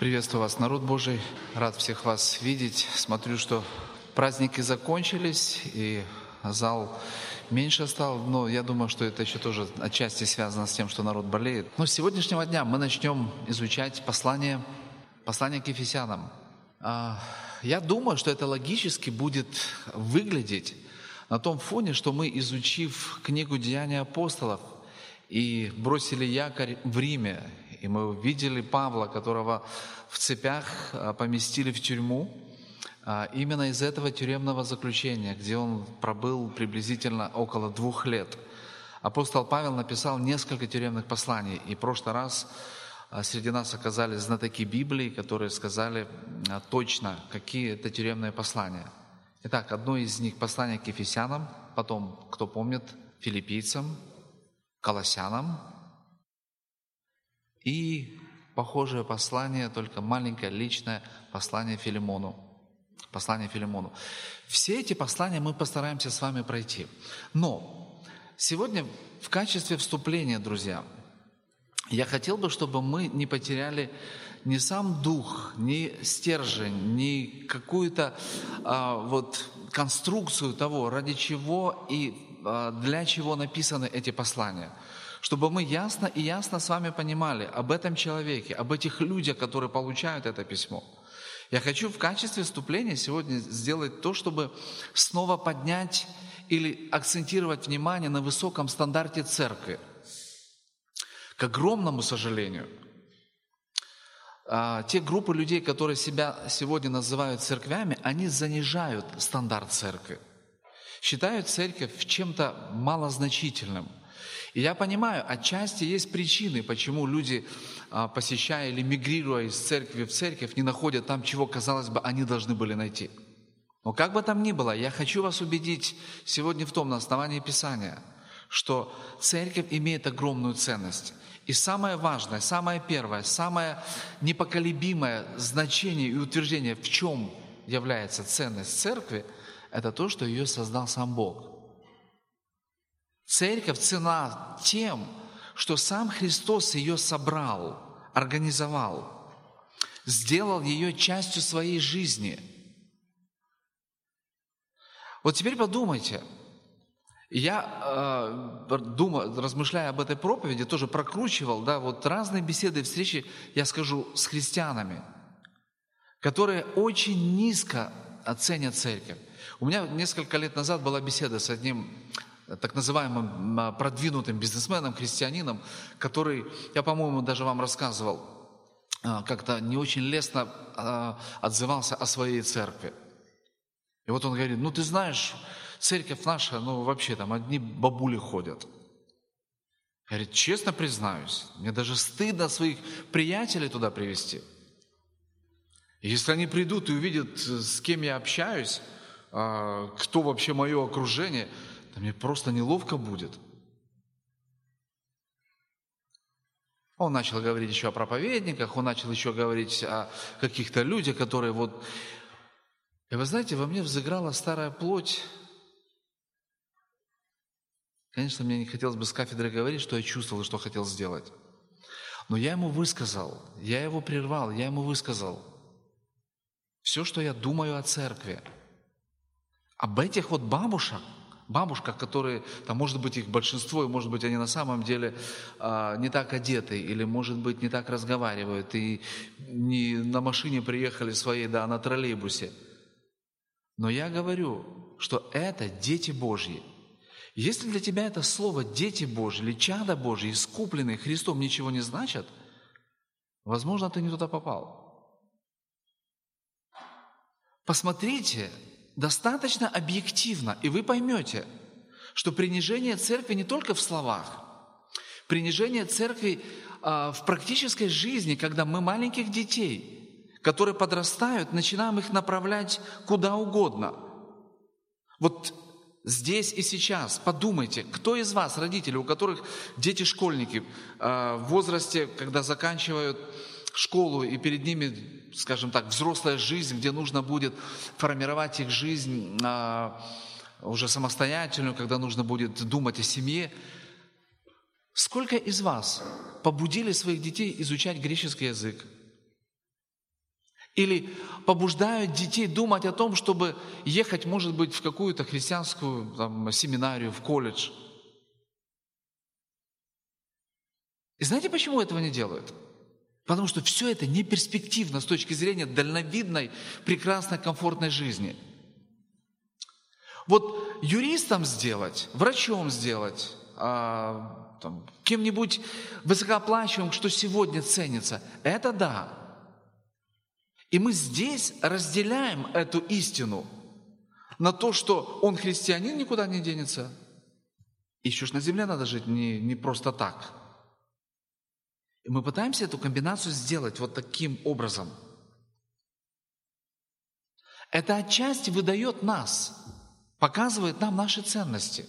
Приветствую вас, народ Божий. Рад всех вас видеть. Смотрю, что праздники закончились, и зал меньше стал. Но я думаю, что это еще тоже отчасти связано с тем, что народ болеет. Но с сегодняшнего дня мы начнем изучать послание к Ефесянам. Я думаю, что это логически будет выглядеть на том фоне, что мы, изучив книгу «Деяния апостолов» и бросили якорь в Риме, и мы увидели Павла, которого в цепях поместили в тюрьму, именно из этого тюремного заключения, где он пробыл приблизительно около 2 лет. Апостол Павел написал несколько тюремных посланий, и в прошлый раз среди нас оказались знатоки Библии, которые сказали точно, какие это тюремные послания. Итак, одно из них послание к Ефесянам, потом, кто помнит, филиппийцам, Колоссянам, и похожее послание, только маленькое личное послание Филимону. Послание Филимону. Все эти послания мы постараемся с вами пройти. Но сегодня в качестве вступления, друзья, я хотел бы, чтобы мы не потеряли ни сам дух, ни стержень, ни какую-то конструкцию того, ради чего и для чего написаны эти послания. Чтобы мы ясно с вами понимали об этом человеке, об этих людях, которые получают это письмо. Я хочу в качестве вступления сегодня сделать то, чтобы снова поднять или акцентировать внимание на высоком стандарте церкви. К огромному сожалению, те группы людей, которые себя сегодня называют церквями, они занижают стандарт церкви, считают церковь чем-то малозначительным. И я понимаю, отчасти есть причины, почему люди, посещая или мигрируя из церкви в церковь, не находят там, чего, казалось бы, они должны были найти. Но как бы там ни было, я хочу вас убедить сегодня в том, на основании Писания, что церковь имеет огромную ценность. И самое важное, самое первое, самое непоколебимое значение и утверждение, в чем является ценность церкви, это то, что ее создал сам Бог. Церковь ценна тем, что сам Христос ее собрал, организовал, сделал ее частью своей жизни. Вот теперь подумайте. Я, размышляя об этой проповеди, тоже прокручивал, разные беседы и встречи, я скажу, с христианами, которые очень низко оценят церковь. У меня несколько лет назад была беседа с одним так называемым продвинутым бизнесменом, христианином, который, я, по-моему, даже вам рассказывал, как-то не очень лестно отзывался о своей церкви. И вот он говорит: ты знаешь, церковь наша, вообще там одни бабули ходят. Говорит: честно признаюсь, мне даже стыдно своих приятелей туда привести. И если они придут и увидят, с кем я общаюсь, кто вообще мое окружение, то мне просто неловко будет. Он начал говорить еще о проповедниках, он начал еще говорить о каких-то людях, которые И вы знаете, во мне взыграла старая плоть. Конечно, мне не хотелось бы с кафедры говорить, что я чувствовал и что хотел сделать. Но я ему высказал, я его прервал, я ему высказал все, что я думаю о церкви. Об этих бабушках, которые, там, может быть, их большинство, и, может быть, они на самом деле не так одеты, или, может быть, не так разговаривают, и не на машине приехали своей, а на троллейбусе. Но я говорю, что это дети Божьи. Если для тебя это слово «дети Божьи» или «чада Божьи», искупленные Христом, ничего не значат, возможно, ты не туда попал. Посмотрите достаточно объективно, и вы поймете, что принижение церкви не только в словах, принижение церкви в практической жизни, когда мы маленьких детей, которые подрастают, начинаем их направлять куда угодно. Вот здесь и сейчас подумайте, кто из вас, родители, у которых дети-школьники в возрасте, когда заканчивают школу, и перед ними, скажем так, взрослая жизнь, где нужно будет формировать их жизнь уже самостоятельную, когда нужно будет думать о семье. Сколько из вас побудили своих детей изучать греческий язык? Или побуждают детей думать о том, чтобы ехать, может быть, в какую-то христианскую семинарию, в колледж. И знаете, почему этого не делают? Потому что все это не перспективно с точки зрения дальновидной, прекрасной, комфортной жизни. Вот юристом сделать, врачом сделать, кем-нибудь высокооплачиваемым, что сегодня ценится, это да. И мы здесь разделяем эту истину на то, что он христианин, никуда не денется. Еще ж на земле надо жить не просто так. И мы пытаемся эту комбинацию сделать вот таким образом. Это отчасти выдает нас, показывает нам наши ценности.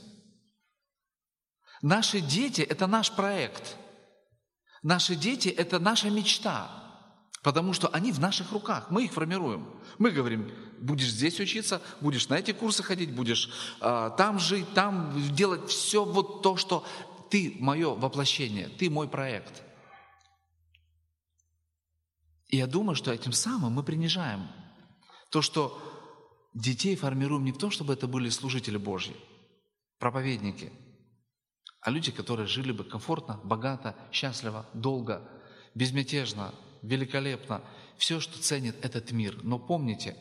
Наши дети – это наш проект. Наши дети – это наша мечта, потому что они в наших руках, мы их формируем. Мы говорим, будешь здесь учиться, будешь на эти курсы ходить, будешь там жить, там делать все вот то, что ты мое воплощение, ты мой проект. И я думаю, что этим самым мы принижаем то, что детей формируем не в том, чтобы это были служители Божьи, проповедники, а люди, которые жили бы комфортно, богато, счастливо, долго, безмятежно, великолепно. Все, что ценит этот мир. Но помните,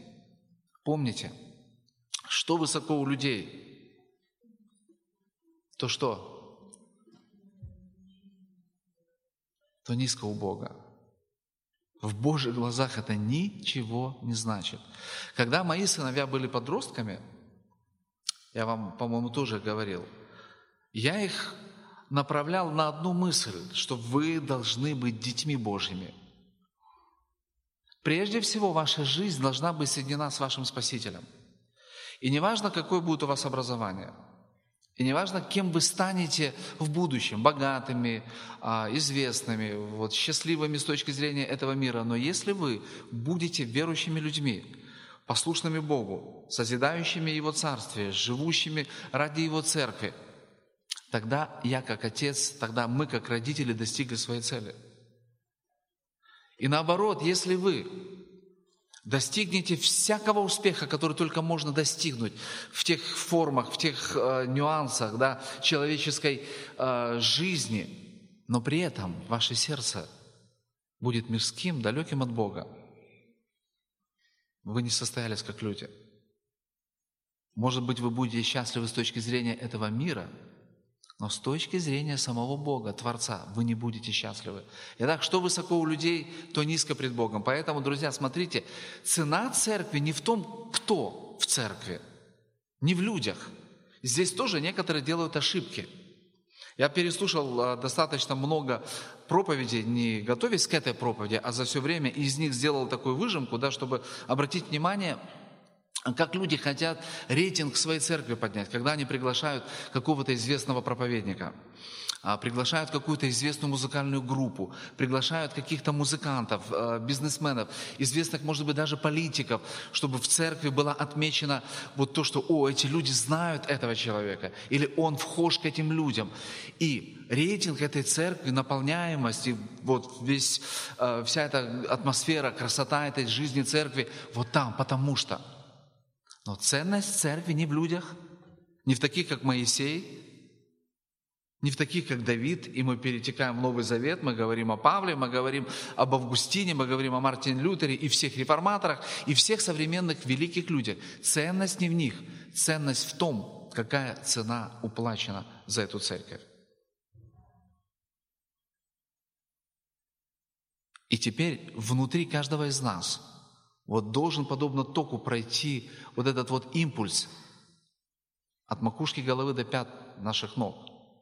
что высоко у людей, то что? То низко у Бога. В Божьих глазах это ничего не значит. Когда мои сыновья были подростками, я вам, по-моему, тоже говорил, я их направлял на одну мысль, что вы должны быть детьми Божьими. Прежде всего, ваша жизнь должна быть соединена с вашим Спасителем. И неважно, какое будет у вас образование, и неважно, кем вы станете в будущем, богатыми, известными, счастливыми с точки зрения этого мира, но если вы будете верующими людьми, послушными Богу, созидающими Его Царствие, живущими ради Его Церкви, тогда я как отец, тогда мы как родители достигли своей цели. И наоборот, если вы достигнете всякого успеха, который только можно достигнуть в тех формах, в тех нюансах человеческой жизни, но при этом ваше сердце будет мирским, далеким от Бога, вы не состоялись как люди. Может быть, вы будете счастливы с точки зрения этого мира, но с точки зрения самого Бога, Творца, вы не будете счастливы. Итак, что высоко у людей, то низко пред Богом. Поэтому, друзья, смотрите, цена церкви не в том, кто в церкви, не в людях. Здесь тоже некоторые делают ошибки. Я переслушал достаточно много проповедей, не готовясь к этой проповеди, а за все время, и из них сделал такую выжимку, чтобы обратить внимание, как люди хотят рейтинг своей церкви поднять, когда они приглашают какого-то известного проповедника, приглашают какую-то известную музыкальную группу, приглашают каких-то музыкантов, бизнесменов, известных, может быть, даже политиков, чтобы в церкви было отмечено то, что, эти люди знают этого человека, или он вхож к этим людям. И рейтинг этой церкви, наполняемость, и вся эта атмосфера, красота этой жизни церкви, там, потому что. Но ценность церкви не в людях, не в таких, как Моисей, не в таких, как Давид, и мы перетекаем в Новый Завет, мы говорим о Павле, мы говорим об Августине, мы говорим о Мартине Лютере и всех реформаторах, и всех современных великих людях. Ценность не в них, ценность в том, какая цена уплачена за эту церковь. И теперь внутри каждого из нас должен, подобно току, пройти этот импульс от макушки головы до пят наших ног.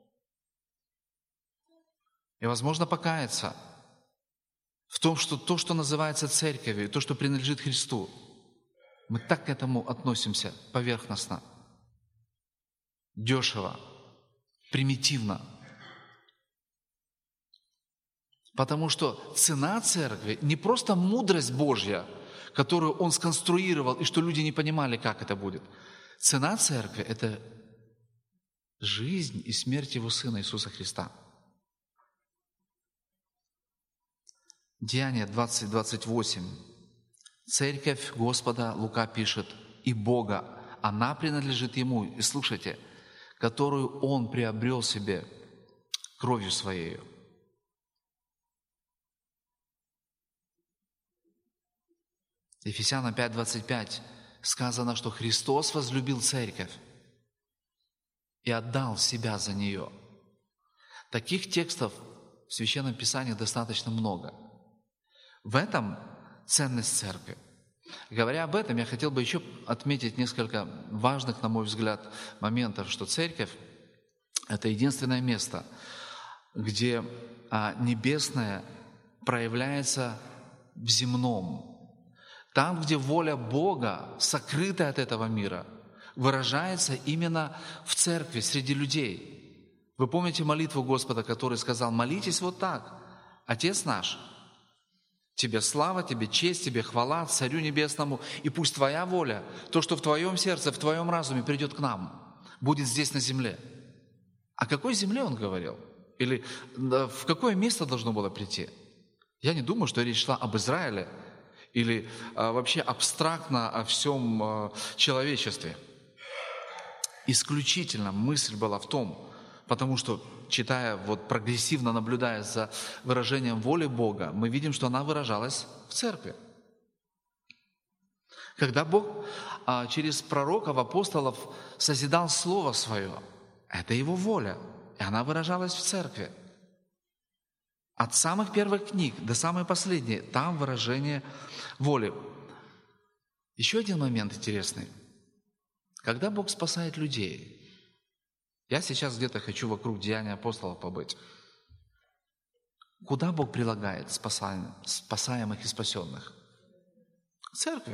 И, возможно, покаяться в том, что то, что называется церковью, то, что принадлежит Христу, мы так к этому относимся поверхностно, дешево, примитивно. Потому что цена церкви не просто мудрость Божья, которую Он сконструировал, и что люди не понимали, как это будет. Цена церкви – это жизнь и смерть Его Сына Иисуса Христа. Деяния 20:28. Церковь Господа, Лука пишет, и Бога, она принадлежит Ему, и слушайте, которую Он приобрел себе кровью Своей. Ефесянам 5:25 сказано, что Христос возлюбил церковь и отдал себя за нее. Таких текстов в Священном Писании достаточно много. В этом ценность церкви. Говоря об этом, я хотел бы еще отметить несколько важных, на мой взгляд, моментов, что церковь – это единственное место, где небесное проявляется в земном. Там, где воля Бога, сокрытая от этого мира, выражается именно в церкви, среди людей. Вы помните молитву Господа, который сказал: молитесь вот так: Отец наш, Тебе слава, Тебе честь, Тебе хвала, Царю Небесному, и пусть Твоя воля, то, что в Твоем сердце, в Твоем разуме придет к нам, будет здесь на земле. О какой земле Он говорил? Или в какое место должно было прийти? Я не думаю, что речь шла об Израиле или вообще абстрактно о всем человечестве. Исключительно мысль была в том, потому что, читая, прогрессивно наблюдая за выражением воли Бога, мы видим, что она выражалась в церкви. Когда Бог через пророков, апостолов созидал Слово Свое, это Его воля, и она выражалась в церкви. От самых первых книг до самой последней, там выражение воли. Еще один момент интересный. Когда Бог спасает людей, я сейчас где-то хочу вокруг деяния апостолов побыть. Куда Бог прилагает спасаемых и спасенных? К церкви.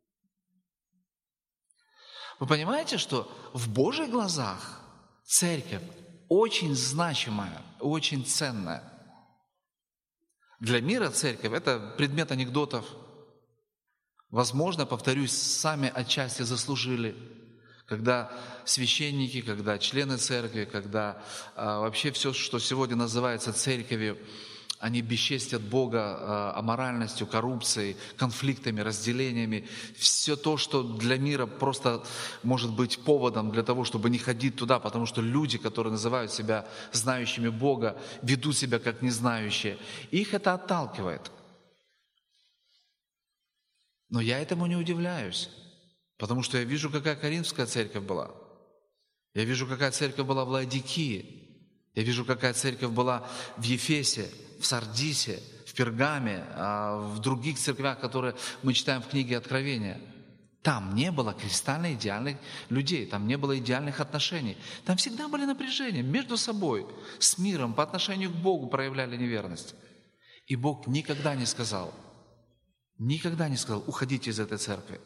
Вы понимаете, что в Божьих глазах церковь очень значимая, очень ценная. Для мира церковь – это предмет анекдотов. Возможно, повторюсь, сами отчасти заслужили, когда священники, когда члены церкви, когда вообще все, что сегодня называется церковью, они бесчестят Бога аморальностью, коррупцией, конфликтами, разделениями. Все то, что для мира просто может быть поводом для того, чтобы не ходить туда, потому что люди, которые называют себя знающими Бога, ведут себя как незнающие. Их это отталкивает. Но я этому не удивляюсь, потому что я вижу, какая Коринфская церковь была. Я вижу, какая церковь была в Лаодикии. Я вижу, какая церковь была в Ефесе, в Сардисе, в Пергаме, в других церквях, которые мы читаем в книге Откровения. Там не было кристально идеальных людей, там не было идеальных отношений. Там всегда были напряжения между собой, с миром, по отношению к Богу проявляли неверность. И Бог никогда не сказал, уходите из этой церкви.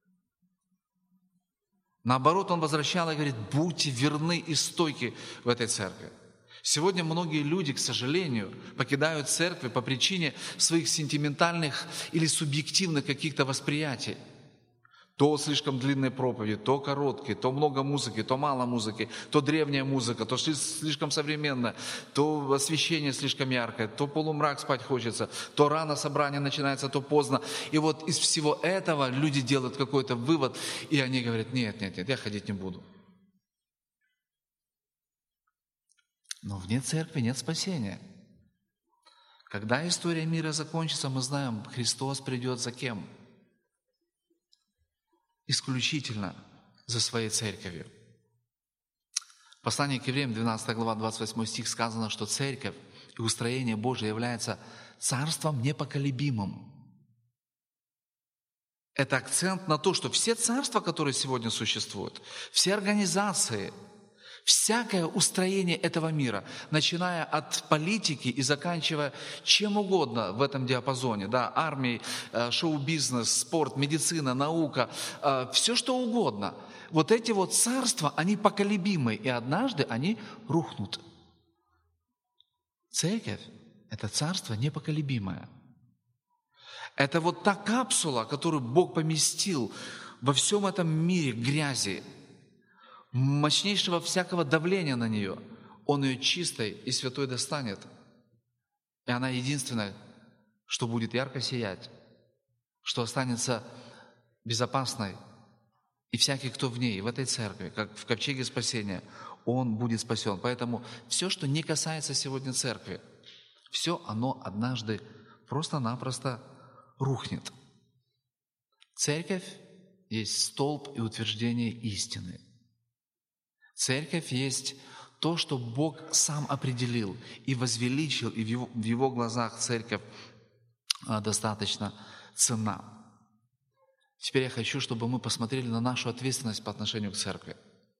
Наоборот, Он возвращал и говорит: будьте верны и стойки в этой церкви. Сегодня многие люди, к сожалению, покидают церкви по причине своих сентиментальных или субъективных каких-то восприятий. То слишком длинные проповеди, то короткие, то много музыки, то мало музыки, то древняя музыка, то слишком современная, то освещение слишком яркое, то полумрак, спать хочется, то рано собрание начинается, то поздно. И вот из всего этого люди делают какой-то вывод, и они говорят: нет, я ходить не буду. Но вне церкви нет спасения. Когда история мира закончится, мы знаем, Христос придет за кем? Исключительно за своей церковью. В послании к Евреям, 12 глава, 28 стих сказано, что церковь и устроение Божие является царством непоколебимым. Это акцент на то, что все царства, которые сегодня существуют, все организации, всякое устроение этого мира, начиная от политики и заканчивая чем угодно в этом диапазоне, армией, шоу-бизнес, спорт, медицина, наука, все что угодно. Вот эти царства, они поколебимы, и однажды они рухнут. Церковь – это царство непоколебимое. Это та капсула, которую Бог поместил во всем этом мире грязи, мощнейшего всякого давления на нее. Он ее чистой и святой достанет. И она единственная, что будет ярко сиять, что останется безопасной. И всякий, кто в ней, в этой церкви, как в ковчеге спасения, он будет спасен. Поэтому все, что не касается сегодня церкви, все оно однажды просто-напросто рухнет. Церковь есть столб и утверждение истины. Церковь есть то, что Бог сам определил и возвеличил, и в Его глазах церковь достаточно ценна. Теперь я хочу, чтобы мы посмотрели на нашу ответственность по отношению к церкви.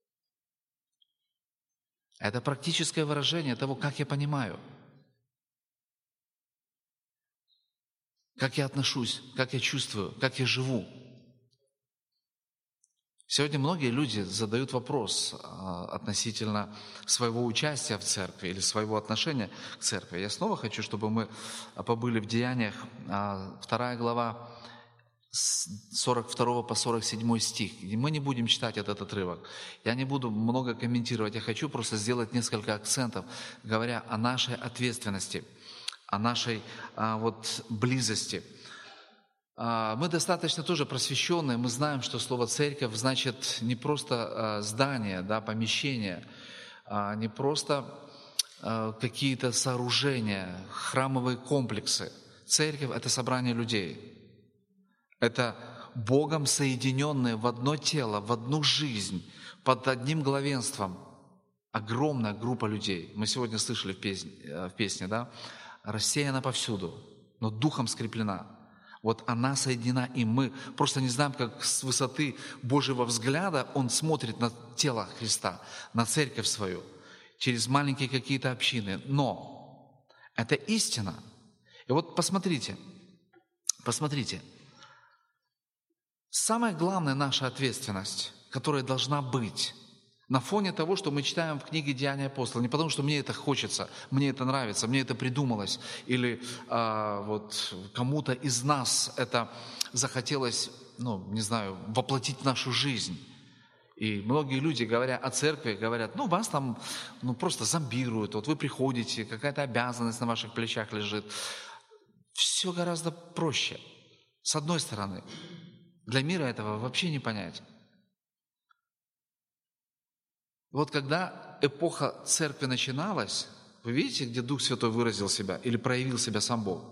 Это практическое выражение того, как я понимаю, как я отношусь, как я чувствую, как я живу. Сегодня многие люди задают вопрос относительно своего участия в церкви или своего отношения к церкви. Я снова хочу, чтобы мы побыли в Деяниях, 2 глава, с 42 по 47 стих. И мы не будем читать этот отрывок. Я не буду много комментировать. Я хочу просто сделать несколько акцентов, говоря о нашей ответственности, о нашей близости. Мы достаточно тоже просвещенные, мы знаем, что слово «церковь» значит не просто здание, помещение, не просто какие-то сооружения, храмовые комплексы. Церковь – это собрание людей. Это Богом соединенные в одно тело, в одну жизнь, под одним главенством. Огромная группа людей. Мы сегодня слышали в песне, рассеяна повсюду, но духом скреплена. Вот она соединена, и мы просто не знаем, как с высоты Божьего взгляда Он смотрит на тело Христа, на церковь свою, через маленькие какие-то общины. Но это истина. И вот посмотрите, самая главная наша ответственность, которая должна быть на фоне того, что мы читаем в книге «Деяния апостолов», не потому, что мне это хочется, мне это нравится, мне это придумалось, или кому-то из нас это захотелось, воплотить в нашу жизнь. И многие люди, говоря о церкви, говорят, вас там просто зомбируют, вот вы приходите, какая-то обязанность на ваших плечах лежит. Все гораздо проще. С одной стороны, для мира этого вообще не понять. Вот когда эпоха церкви начиналась, вы видите, где Дух Святой выразил себя или проявил себя сам Бог?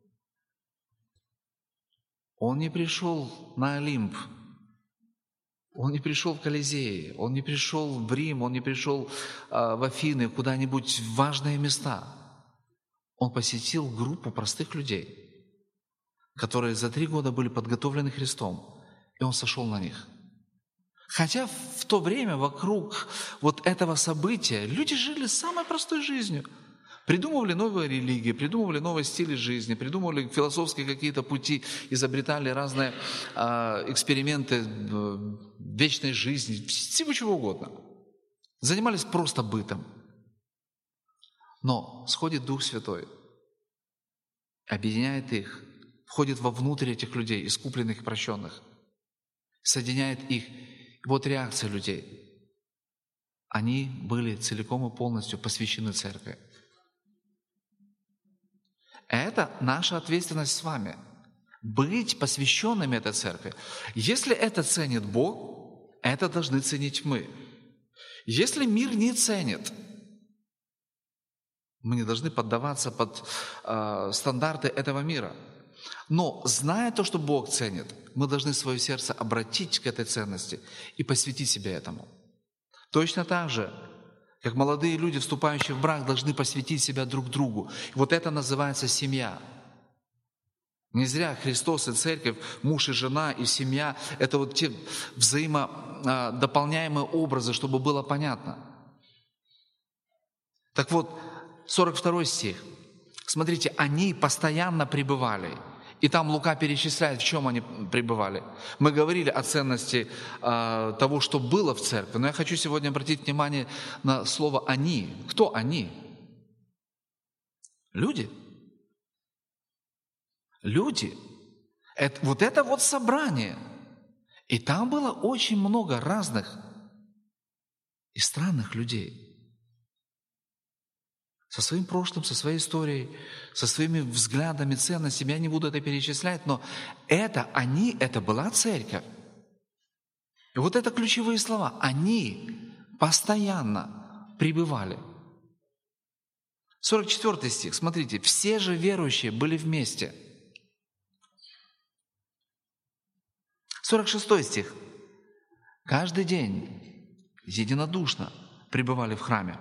Он не пришел на Олимп, Он не пришел в Колизей, Он не пришел в Рим, Он не пришел в Афины, куда-нибудь в важные места. Он посетил группу простых людей, которые за 3 года были подготовлены Христом, и Он сошел на них. Хотя в то время вокруг вот этого события люди жили самой простой жизнью. Придумывали новые религии, придумывали новые стили жизни, придумывали философские какие-то пути, изобретали разные эксперименты вечной жизни, всего чего угодно. Занимались просто бытом. Но сходит Дух Святой, объединяет их, входит вовнутрь этих людей, искупленных и прощенных, соединяет их. Вот реакция людей. Они были целиком и полностью посвящены церкви. Это наша ответственность с вами. Быть посвященными этой церкви. Если это ценит Бог, это должны ценить мы. Если мир не ценит, мы не должны поддаваться под стандарты этого мира. Но, зная то, что Бог ценит, мы должны свое сердце обратить к этой ценности и посвятить себя этому. Точно так же, как молодые люди, вступающие в брак, должны посвятить себя друг другу. И вот это называется семья. Не зря Христос и церковь, муж и жена и семья – это вот те взаимодополняемые образы, чтобы было понятно. Так вот, 42 стих. Смотрите, они постоянно пребывали. И там Лука перечисляет, в чем они пребывали. Мы говорили о ценности того, что было в церкви, но я хочу сегодня обратить внимание на слово «они». Кто они? Люди. Люди. Вот это вот собрание. И там было очень много разных и странных людей. со своим прошлым, со своей историей, со своими взглядами, ценностями. Я не буду это перечислять, но это была церковь. И вот это ключевые слова. Они постоянно пребывали. 44 стих, смотрите. Все же верующие были вместе. 46 стих. Каждый день единодушно пребывали в храме.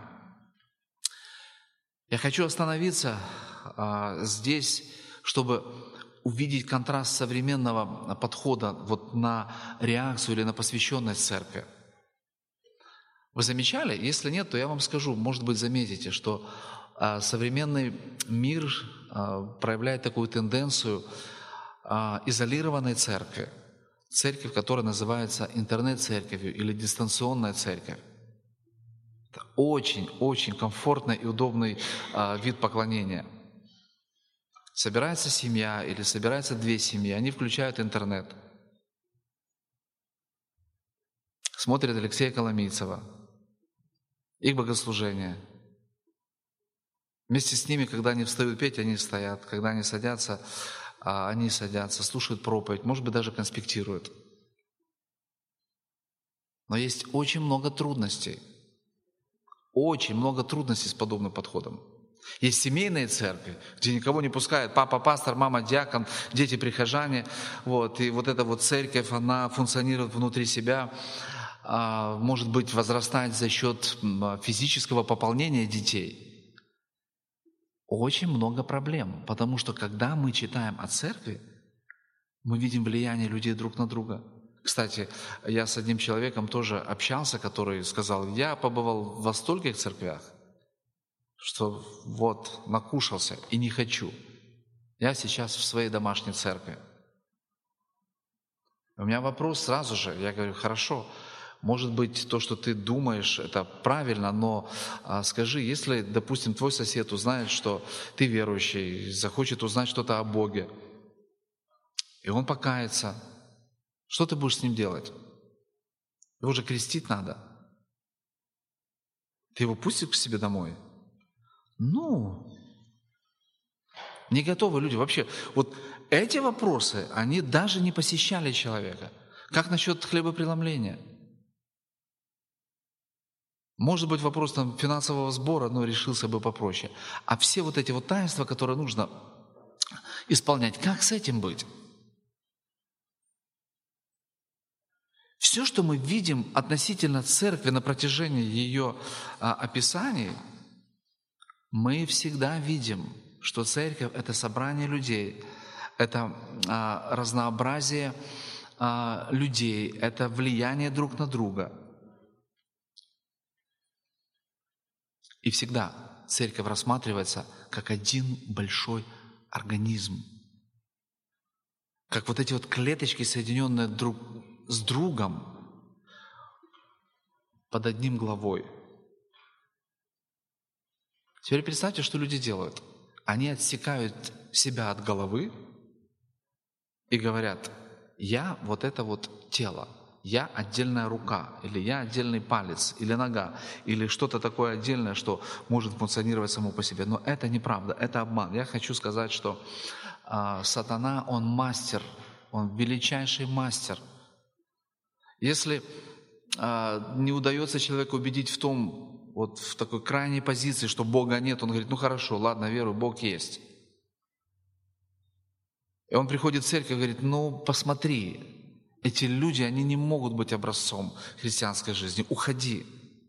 Я хочу остановиться здесь, чтобы увидеть контраст современного подхода вот на реакцию или на посвященность церкви. Вы замечали? Если нет, то я вам скажу, может быть, заметите, что современный мир проявляет такую тенденцию изолированной церкви. Церковь, которая называется интернет-церковью или дистанционная церковь. Это очень-очень комфортный и удобный вид поклонения. Собирается семья или собираются две семьи, они включают интернет. Смотрят Алексея Коломийцева, их богослужение. Вместе с ними, когда они встают петь, они стоят. Когда они садятся, слушают проповедь, может быть, даже конспектируют. Но есть очень много трудностей. Очень много трудностей с подобным подходом. Есть семейные церкви, где никого не пускают. Папа пастор, мама диакон, дети прихожане. И вот эта вот церковь, она функционирует внутри себя. Может быть, возрастает за счет физического пополнения детей. Очень много проблем, потому что когда мы читаем о церкви, мы видим влияние людей друг на друга. Кстати, я с одним человеком тоже общался, который сказал, я побывал во стольких церквях, что вот накушался и не хочу. Я сейчас в своей домашней церкви. У меня вопрос сразу же, я говорю, хорошо, может быть, то, что ты думаешь, это правильно, но скажи, если, допустим, твой сосед узнает, что ты верующий, захочет узнать что-то о Боге, и он покается, что ты будешь с ним делать? Его же крестить надо. Ты его пустишь к себе домой? Не готовы люди. Вообще, вот эти вопросы, они даже не посещали человека. Как насчет хлебопреломления? Может быть, вопрос финансового сбора, но решился бы попроще. А все вот эти вот таинства, которые нужно исполнять, как с этим быть? Все, что мы видим относительно церкви на протяжении ее описаний, мы всегда видим, что церковь – это собрание людей, это разнообразие людей, это влияние друг на друга. И всегда церковь рассматривается как один большой организм. Как вот эти вот клеточки, соединенные друг с другом под одним главой. Теперь представьте, что люди делают. Они отсекают себя от головы и говорят, я вот это вот тело, я отдельная рука, или я отдельный палец, или нога, или что-то такое отдельное, что может функционировать само по себе. Но это неправда, это обман. Я хочу сказать, что сатана, он мастер, он величайший мастер. Если не удается человеку убедить в том, вот в такой крайней позиции, что Бога нет, он говорит, хорошо, ладно, верую, Бог есть. И он приходит в церковь и говорит, посмотри, эти люди, они не могут быть образцом христианской жизни, уходи.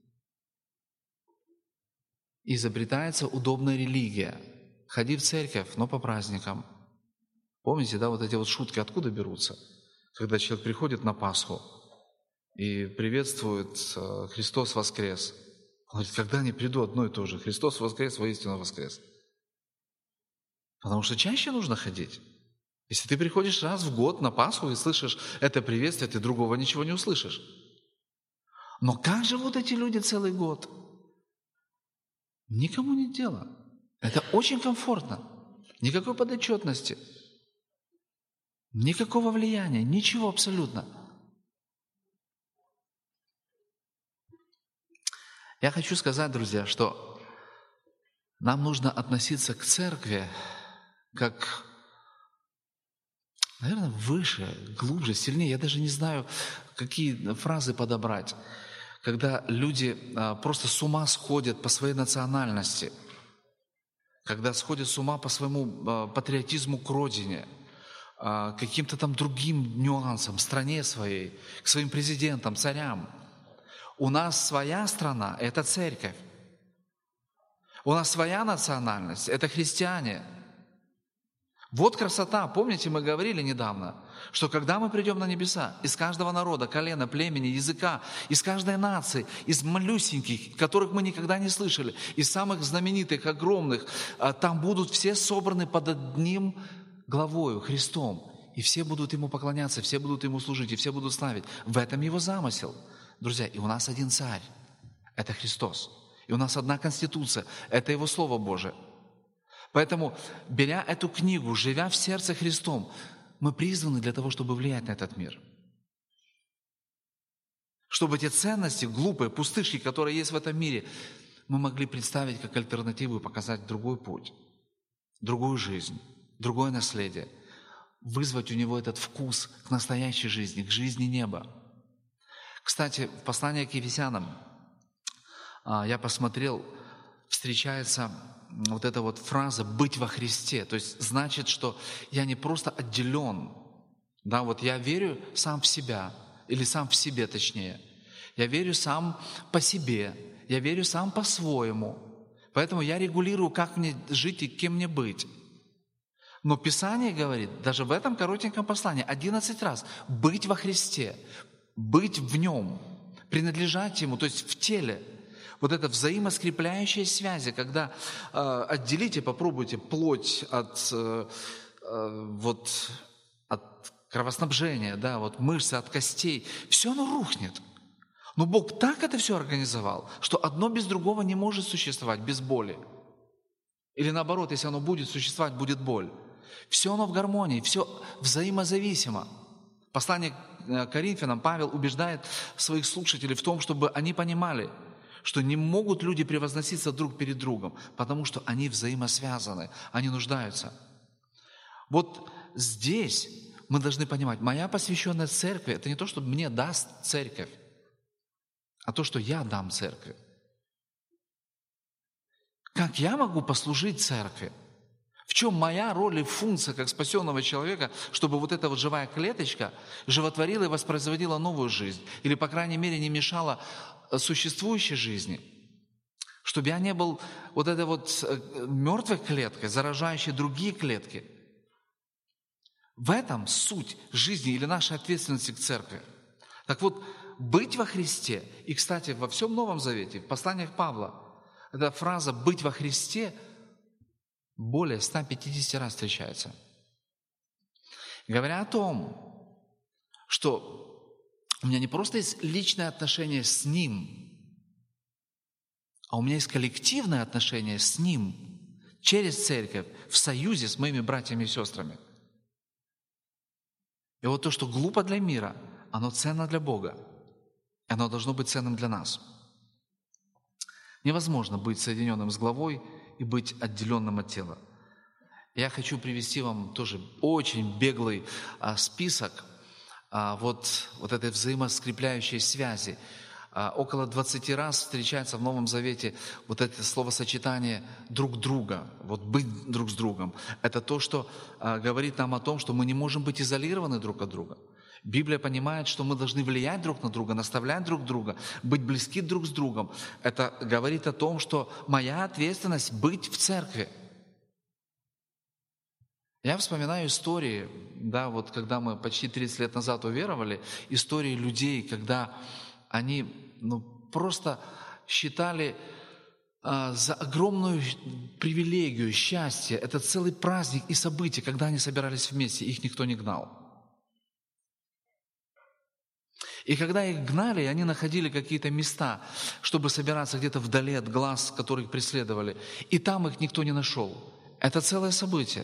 И изобретается удобная религия. Ходи в церковь, но по праздникам. Помните, вот эти вот шутки откуда берутся? Когда человек приходит на Пасху и приветствует «Христос воскрес». Он говорит, когда они придут, одно и то же. Христос воскрес, воистину воскрес. Потому что чаще нужно ходить. Если ты приходишь раз в год на Пасху и слышишь это приветствие, ты другого ничего не услышишь. Но как живут эти люди целый год? Никому нет дела. Это очень комфортно. Никакой подотчетности. Никакого влияния. Ничего абсолютно. Я хочу сказать, друзья, что Нам нужно относиться к церкви как, наверное, выше, глубже, сильнее. Я даже не знаю, какие фразы подобрать. Когда люди просто с ума сходят по своей национальности, когда сходят с ума по своему патриотизму к родине, каким-то там другим нюансам, стране своей, к своим президентам, царям. У нас своя страна – это церковь. У нас своя национальность – это христиане. Вот красота. Помните, мы говорили недавно, что когда мы придем на небеса, из каждого народа, колена, племени, языка, из каждой нации, из малюсеньких, которых мы никогда не слышали, из самых знаменитых, огромных, там будут все собраны под одним главою, Христом. И все будут Ему поклоняться, все будут Ему служить, и все будут славить. В этом Его замысел. Друзья, и у нас один царь – это Христос. И у нас одна конституция – это Его Слово Божие. Поэтому, беря эту книгу, живя в сердце Христом, мы призваны для того, чтобы влиять на этот мир. Чтобы эти ценности, глупые, пустышки, которые есть в этом мире, мы могли представить как альтернативу и показать другой путь, другую жизнь, другое наследие, вызвать у него этот вкус к настоящей жизни, к жизни неба. Кстати, в послании к Ефесянам я посмотрел, встречается вот эта вот фраза «быть во Христе». То есть значит, что я не просто отделен. Да, вот я верю сам в себя, или сам в себе точнее. Я верю сам по себе, я верю сам по-своему. Поэтому я регулирую, как мне жить и кем мне быть. Но Писание говорит, даже в этом коротеньком послании, 11 раз, быть во Христе, быть в Нем, принадлежать Ему, то есть в теле. Вот это взаимоскрепляющие связи, когда отделите, попробуйте плоть от кровоснабжения, да, вот мышцы от костей, все оно рухнет. Но Бог так это все организовал, что одно без другого не может существовать без боли. Или наоборот, если оно будет существовать, будет боль. Все оно в гармонии, все взаимозависимо. Послание к Коринфянам Павел убеждает своих слушателей в том, чтобы они понимали, что не могут люди превозноситься друг перед другом, потому что они взаимосвязаны, они нуждаются. Вот здесь мы должны понимать, моя посвященная церкви – это не то, что мне даст церковь, а то, что я дам церкви. Как я могу послужить церкви? В чем моя роль и функция как спасенного человека, чтобы вот эта вот живая клеточка животворила и воспроизводила новую жизнь, или, по крайней мере, не мешала существующей жизни, чтобы я не был вот этой вот мертвой клеткой, заражающей другие клетки. В этом суть жизни или нашей ответственности к церкви. Так вот, быть во Христе, и, кстати, во всем Новом Завете, в посланиях Павла, эта фраза «быть во Христе» более 150 раз встречается. Говоря о том, что у меня не просто есть личное отношение с Ним, а у меня есть коллективное отношение с Ним через церковь, в союзе с моими братьями и сестрами. И вот то, что глупо для мира, оно ценно для Бога. Оно должно быть ценным для нас. Невозможно быть соединенным с главой и быть отделенным от тела. Я хочу привести вам тоже очень беглый список вот этой взаимоскрепляющей связи. Около 20 раз встречается в Новом Завете вот это словосочетание «друг друга», вот «быть друг с другом». Это то, что говорит нам о том, что мы не можем быть изолированы друг от друга. Библия понимает, что мы должны влиять друг на друга, наставлять друг друга, быть близки друг с другом. Это говорит о том, что моя ответственность быть в церкви. Я вспоминаю истории, да, вот когда мы почти 30 лет назад уверовали, истории людей, когда они просто считали за огромную привилегию, счастье, это целый праздник и событие, когда они собирались вместе, их никто не гнал. И когда их гнали, они находили какие-то места, чтобы собираться где-то вдали от глаз, которых преследовали. И там их никто не нашел. Это целое событие.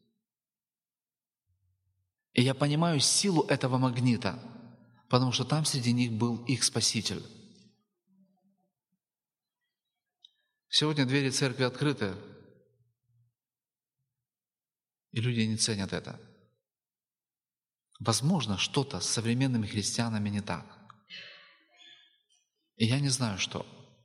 И я понимаю силу этого магнита, потому что там среди них был их Спаситель. Сегодня двери церкви открыты, и люди не ценят это. Возможно, что-то с современными христианами не так. И я не знаю, что.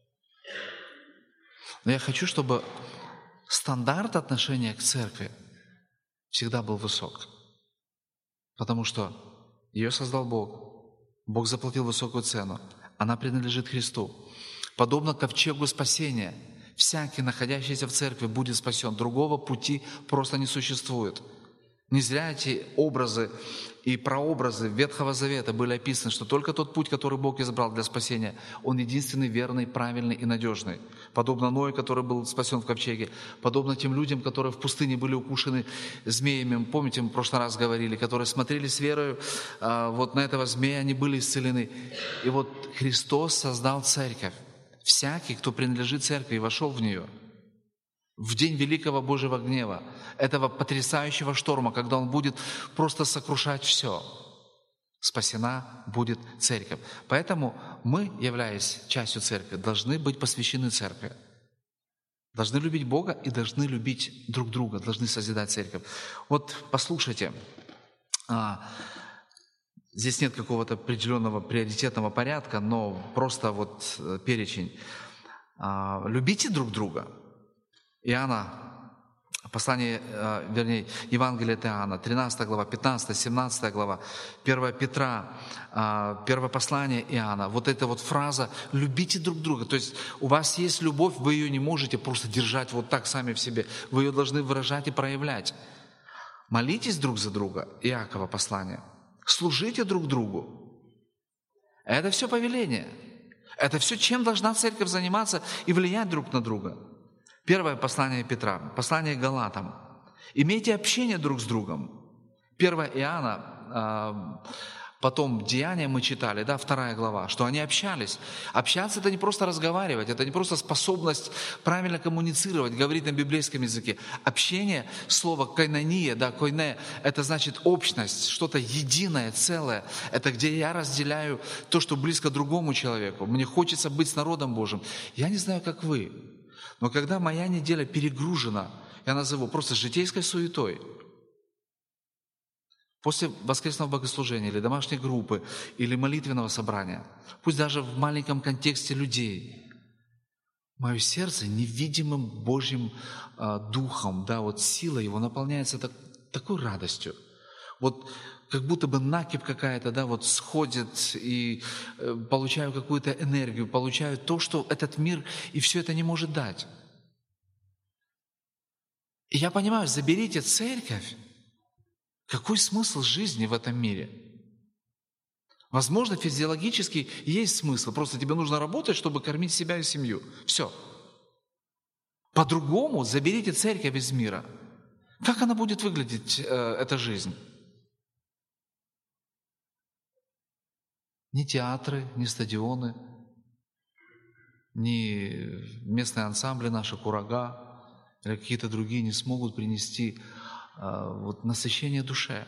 Но я хочу, чтобы стандарт отношения к церкви всегда был высок. Потому что ее создал Бог. Бог заплатил высокую цену. Она принадлежит Христу. Подобно ковчегу спасения, всякий, находящийся в церкви, будет спасен. Другого пути просто не существует. Не зря эти образы и прообразы Ветхого Завета были описаны, что только тот путь, который Бог избрал для спасения, он единственный, верный, правильный и надежный. Подобно Ною, который был спасен в ковчеге, подобно тем людям, которые в пустыне были укушены змеями, помните, мы в прошлый раз говорили, которые смотрели с верою вот на этого змея, они были исцелены. И вот Христос создал церковь. Всякий, кто принадлежит церкви и вошел в нее, в день великого Божьего гнева, этого потрясающего шторма, когда Он будет просто сокрушать все, спасена будет церковь. Поэтому мы, являясь частью церкви, должны быть посвящены церкви. Должны любить Бога и должны любить друг друга, должны созидать церковь. Вот послушайте, здесь нет какого-то определенного приоритетного порядка, но просто вот перечень. Любите друг друга. Евангелие от Иоанна, 13 глава, 15, 17 глава, 1 Петра, первое послание Иоанна. Вот эта вот фраза «любите друг друга». То есть у вас есть любовь, вы ее не можете просто держать вот так сами в себе. Вы ее должны выражать и проявлять. Молитесь друг за друга, Иакова послание. Служите друг другу. Это все повеление. Это все, чем должна церковь заниматься и влиять друг на друга. Первое послание Петра, послание Галатам. Имейте общение друг с другом. 1 Иоанна, потом Деяния мы читали, 2 глава, что они общались. Общаться — это не просто разговаривать, это не просто способность правильно коммуницировать, говорить на библейском языке. Общение, слово койнония, койне, это значит общность, что-то единое, целое. Это где я разделяю то, что близко другому человеку. Мне хочется быть с народом Божьим. Я не знаю, как вы, но когда моя неделя перегружена, я назову просто житейской суетой, после воскресного богослужения или домашней группы, или молитвенного собрания, пусть даже в маленьком контексте людей, мое сердце невидимым Божьим духом, сила его наполняется такой радостью. Вот как будто бы накипь какая-то, сходит, и получаю какую-то энергию, получаю то, что этот мир и все это не может дать. И я понимаю, заберите церковь, какой смысл жизни в этом мире? Возможно, физиологически есть смысл, просто тебе нужно работать, чтобы кормить себя и семью. Все. По-другому заберите церковь из мира. Как она будет выглядеть, эта жизнь? Ни театры, ни стадионы, ни местные ансамбли наши, курага или какие-то другие не смогут принести насыщение душе.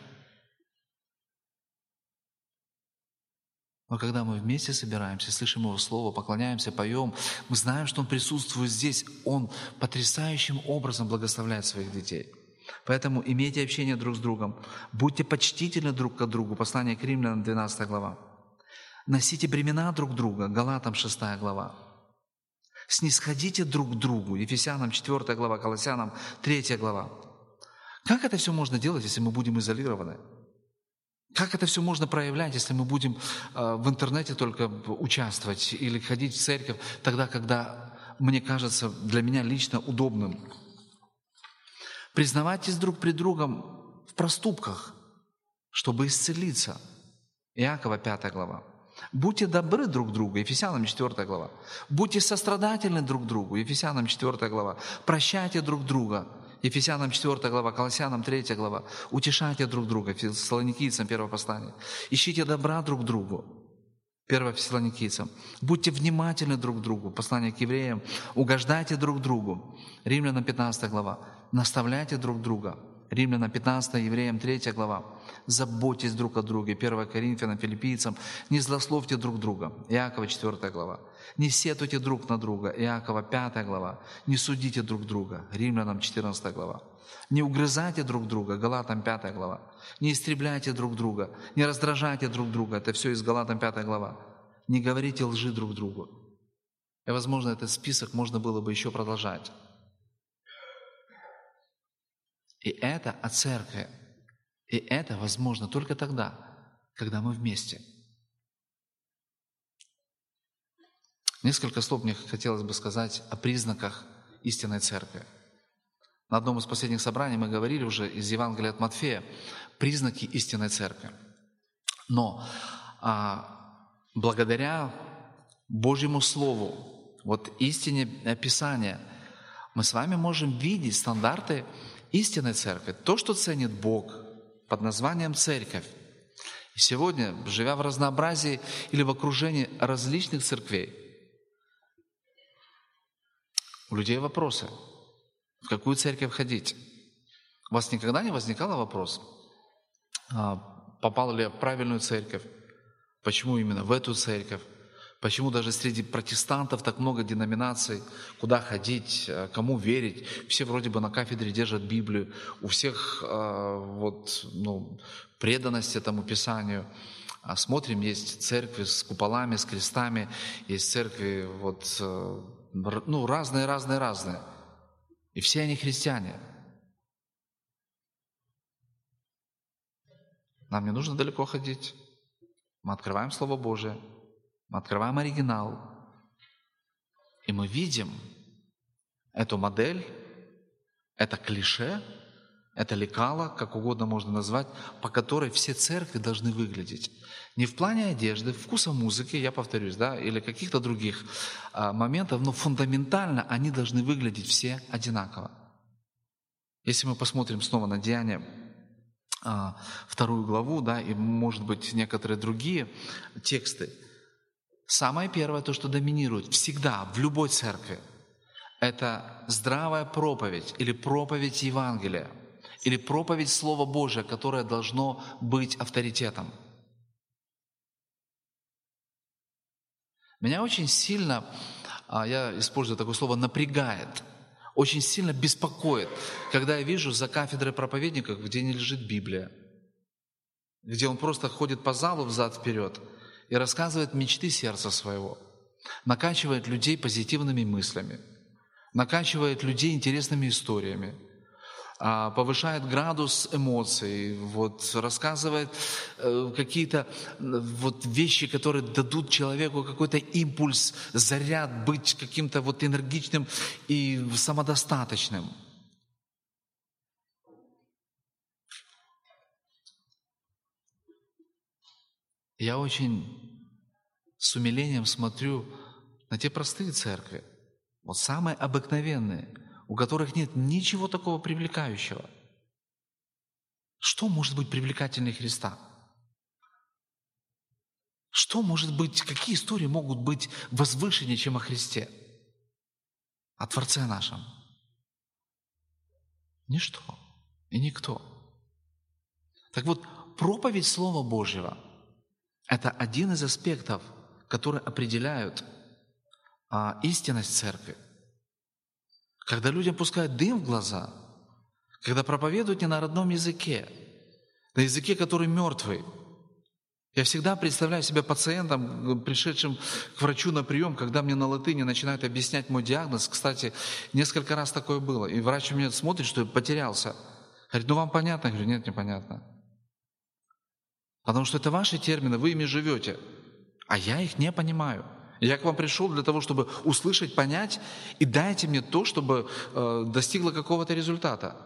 Но когда мы вместе собираемся, слышим Его Слово, поклоняемся, поем, мы знаем, что Он присутствует здесь. Он потрясающим образом благословляет своих детей. Поэтому имейте общение друг с другом, будьте почтительны друг к другу. Послание к Римлянам, 12 глава. Носите бремена друг друга, Галатам 6 глава. Снисходите друг к другу, Ефесянам 4 глава, Колоссянам 3 глава. Как это все можно делать, если мы будем изолированы? Как это все можно проявлять, если мы будем в интернете только участвовать или ходить в церковь тогда, когда мне кажется для меня лично удобным? Признавайтесь друг пред другом в проступках, чтобы исцелиться. Иакова 5 глава. Будьте добры друг другу, Ефесянам 4 глава. Будьте сострадательны друг другу, Ефесянам 4 глава. Прощайте друг друга, Ефесянам 4 глава, Колоссянам 3 глава. Утешайте друг друга, Фессалоникийцам 1 послание. Ищите добра друг другу, 1 Фессалоникийцам. Будьте внимательны друг к другу, послание к евреям. Угождайте друг другу, Римлянам 15 глава. Наставляйте друг друга. Римлянам 15, Евреям 3 глава. Заботьтесь друг о друге. 1 Коринфянам, Филиппийцам. Не злословьте друг друга. Иакова 4 глава. Не сетуйте друг на друга. Иакова 5 глава. Не судите друг друга. Римлянам 14 глава. Не угрызайте друг друга. Галатам 5 глава. Не истребляйте друг друга. Не раздражайте друг друга. Это все из Галатам 5 глава. Не говорите лжи друг другу. И, возможно, этот список можно было бы еще продолжать. И это о церкви. И это возможно только тогда, когда мы вместе. Несколько слов мне хотелось бы сказать о признаках истинной церкви. На одном из последних собраний мы говорили уже из Евангелия от Матфея признаки истинной церкви. Но благодаря Божьему Слову, вот истине Писания, мы с вами можем видеть стандарты истинной церкви, то, что ценит Бог под названием церковь. И сегодня, живя в разнообразии или в окружении различных церквей, у людей вопросы, в какую церковь ходить. У вас никогда не возникал вопрос, попал ли я в правильную церковь, почему именно в эту церковь, почему даже среди протестантов так много деноминаций, куда ходить, кому верить. Все вроде бы на кафедре держат Библию, у всех преданность этому Писанию. Смотрим, есть церкви с куполами, с крестами, есть церкви разные. И все они христиане. Нам не нужно далеко ходить. Мы открываем Слово Божие, мы открываем оригинал, и мы видим эту модель, это клише, это лекало, как угодно можно назвать, по которой все церкви должны выглядеть. Не в плане одежды, вкуса музыки, я повторюсь, или каких-то других моментов, но фундаментально они должны выглядеть все одинаково. Если мы посмотрим снова на Деяния, 2 главу, и, может быть, некоторые другие тексты, самое первое, то, что доминирует всегда, в любой церкви, это здравая проповедь или проповедь Евангелия, или проповедь Слова Божия, которое должно быть авторитетом. Меня очень сильно, я использую такое слово, напрягает, очень сильно беспокоит, когда я вижу за кафедрой проповедников, где не лежит Библия, где он просто ходит по залу взад-вперед и рассказывает мечты сердца своего, накачивает людей позитивными мыслями, накачивает людей интересными историями, повышает градус эмоций, рассказывает какие-то вещи, которые дадут человеку какой-то импульс, заряд, быть каким-то энергичным и самодостаточным. Я очень с умилением смотрю на те простые церкви, самые обыкновенные, у которых нет ничего такого привлекающего. Что может быть привлекательнее Христа? Что может быть, какие истории могут быть возвышеннее, чем о Христе? О Творце нашем? Ничто и никто. Так вот, проповедь Слова Божьего – это один из аспектов, которые определяют истинность церкви. Когда людям пускают дым в глаза, когда проповедуют не на родном языке, на языке, который мертвый. Я всегда представляю себя пациентом, пришедшим к врачу на прием, когда мне на латыни начинают объяснять мой диагноз. Кстати, несколько раз такое было. И врач у меня смотрит, что я потерялся. Говорит, вам понятно? Я говорю, нет, непонятно. Потому что это ваши термины, вы ими живете, а я их не понимаю. Я к вам пришел для того, чтобы услышать, понять, и дайте мне то, чтобы достигло какого-то результата.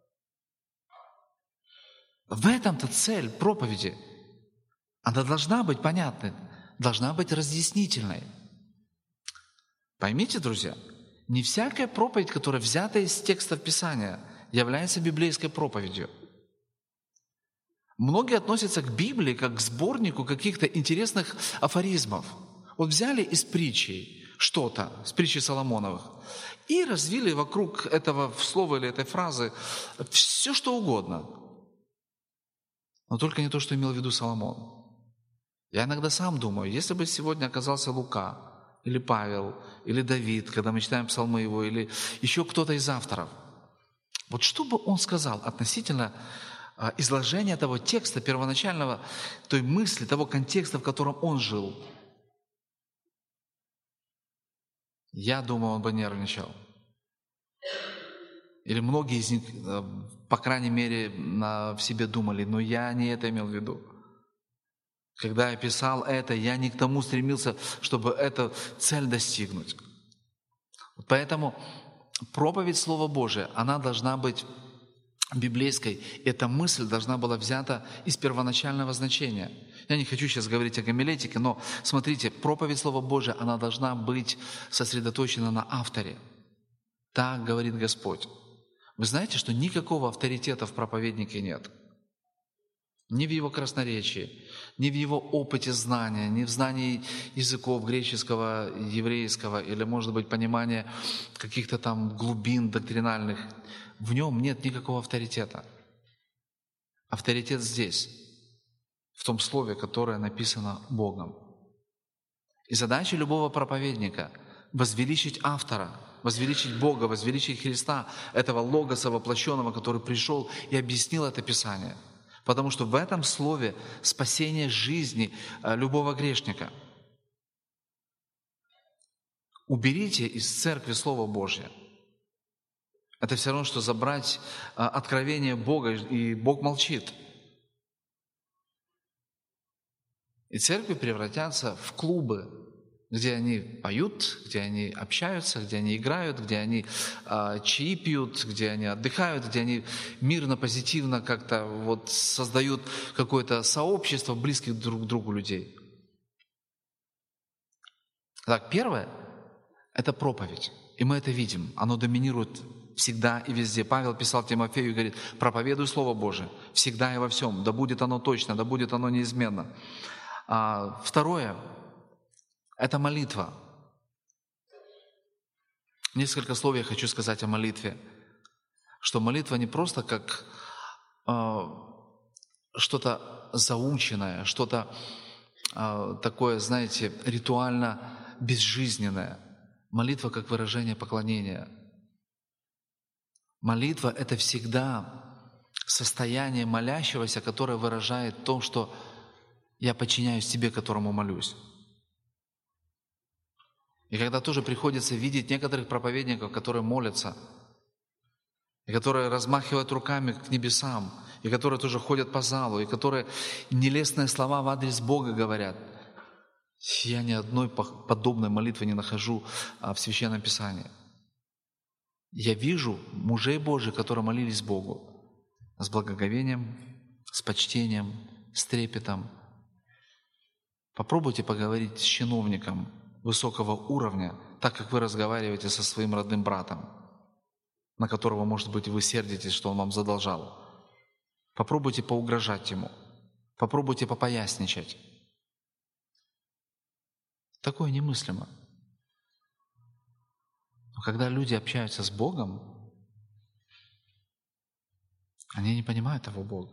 В этом-то цель проповеди. Она должна быть понятной, должна быть разъяснительной. Поймите, друзья, не всякая проповедь, которая взята из текстов Писания, является библейской проповедью. Многие относятся к Библии как к сборнику каких-то интересных афоризмов. Взяли из притчи, что-то с притчи Соломоновых и развили вокруг этого слова или этой фразы все, что угодно. Но только не то, что имел в виду Соломон. Я иногда сам думаю, если бы сегодня оказался Лука, или Павел, или Давид, когда мы читаем псалмы его, или еще кто-то из авторов, вот что бы он сказал относительно изложения того текста первоначального, той мысли, того контекста, в котором он жил? Я думаю, он бы нервничал. Или многие из них, по крайней мере, в себе думали, но я не это имел в виду. Когда я писал это, я не к тому стремился, чтобы эту цель достигнуть. Поэтому проповедь Слова Божия, она должна быть библейской. Эта мысль должна была взята из первоначального значения. Я не хочу сейчас говорить о гомилетике, но смотрите, проповедь Слова Божия, она должна быть сосредоточена на авторе. Так говорит Господь. Вы знаете, что никакого авторитета в проповеднике нет. Ни в его красноречии, ни в его опыте знания, ни в знании языков греческого, еврейского, или, может быть, понимания каких-то там глубин доктринальных. В нем нет никакого авторитета. Авторитет здесь, в том слове, которое написано Богом. И задача любого проповедника – возвеличить автора, возвеличить Бога, возвеличить Христа, этого Логоса воплощенного, который пришел и объяснил это Писание. Потому что в этом слове спасение жизни любого грешника. Уберите из церкви Слово Божье. Это все равно, что забрать откровение Бога, и Бог молчит. И церкви превратятся в клубы, где они поют, где они общаются, где они играют, где они чаи пьют, где они отдыхают, где они мирно, позитивно как-то вот создают какое-то сообщество близких друг к другу людей. Так, первое – это проповедь. И мы это видим. Оно доминирует всегда и везде. Павел писал Тимофею и говорит: проповедуй Слово Божие всегда и во всем. Да будет оно точно, да будет оно неизменно. Второе – это молитва. Несколько слов я хочу сказать о молитве. Что молитва не просто как что-то заученное, что-то такое, знаете, ритуально безжизненное. Молитва как выражение поклонения. Молитва – это всегда состояние молящегося, которое выражает то, что я подчиняюсь Тебе, которому молюсь. И когда тоже приходится видеть некоторых проповедников, которые молятся, и которые размахивают руками к небесам, и которые тоже ходят по залу, и которые нелестные слова в адрес Бога говорят. Я ни одной подобной молитвы не нахожу в Священном Писании. Я вижу мужей Божьих, которые молились Богу с благоговением, с почтением, с трепетом. Попробуйте поговорить с чиновником высокого уровня, так как вы разговариваете со своим родным братом, на которого, может быть, вы сердитесь, что он вам задолжал. Попробуйте поугрожать ему. Попробуйте попоясничать. Такое немыслимо. Но когда люди общаются с Богом, они не понимают того Бога.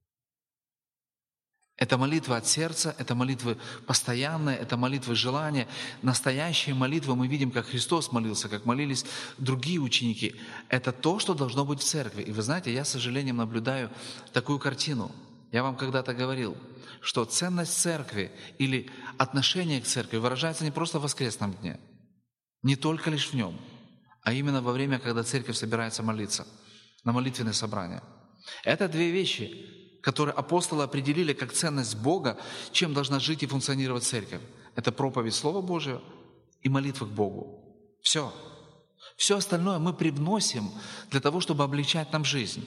Это молитва от сердца, это молитвы постоянные, это молитвы желания. Настоящие молитвы мы видим, как Христос молился, как молились другие ученики. Это то, что должно быть в церкви. И вы знаете, я с сожалением наблюдаю такую картину. Я вам когда-то говорил, что ценность церкви или отношение к церкви выражается не просто в воскресном дне, не только лишь в нем, а именно во время, когда церковь собирается молиться, на молитвенные собрания. Это две вещи, которые апостолы определили как ценность Бога, чем должна жить и функционировать церковь. Это проповедь Слова Божьего и молитва к Богу. Все. Все остальное мы привносим для того, чтобы облегчать нам жизнь.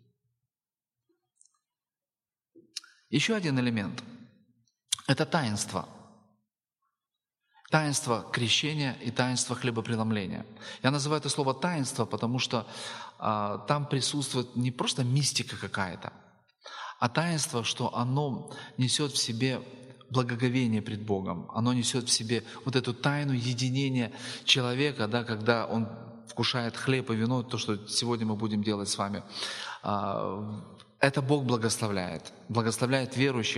Еще один элемент – это таинство. Таинство крещения и таинство хлебопреломления. Я называю это слово таинство, потому что там присутствует не просто мистика какая-то, а таинство, что оно несет в себе благоговение пред Богом. Оно несет в себе вот эту тайну единения человека, да, когда он вкушает хлеб и вино, то, что сегодня мы будем делать с вами. Это Бог благословляет верующих,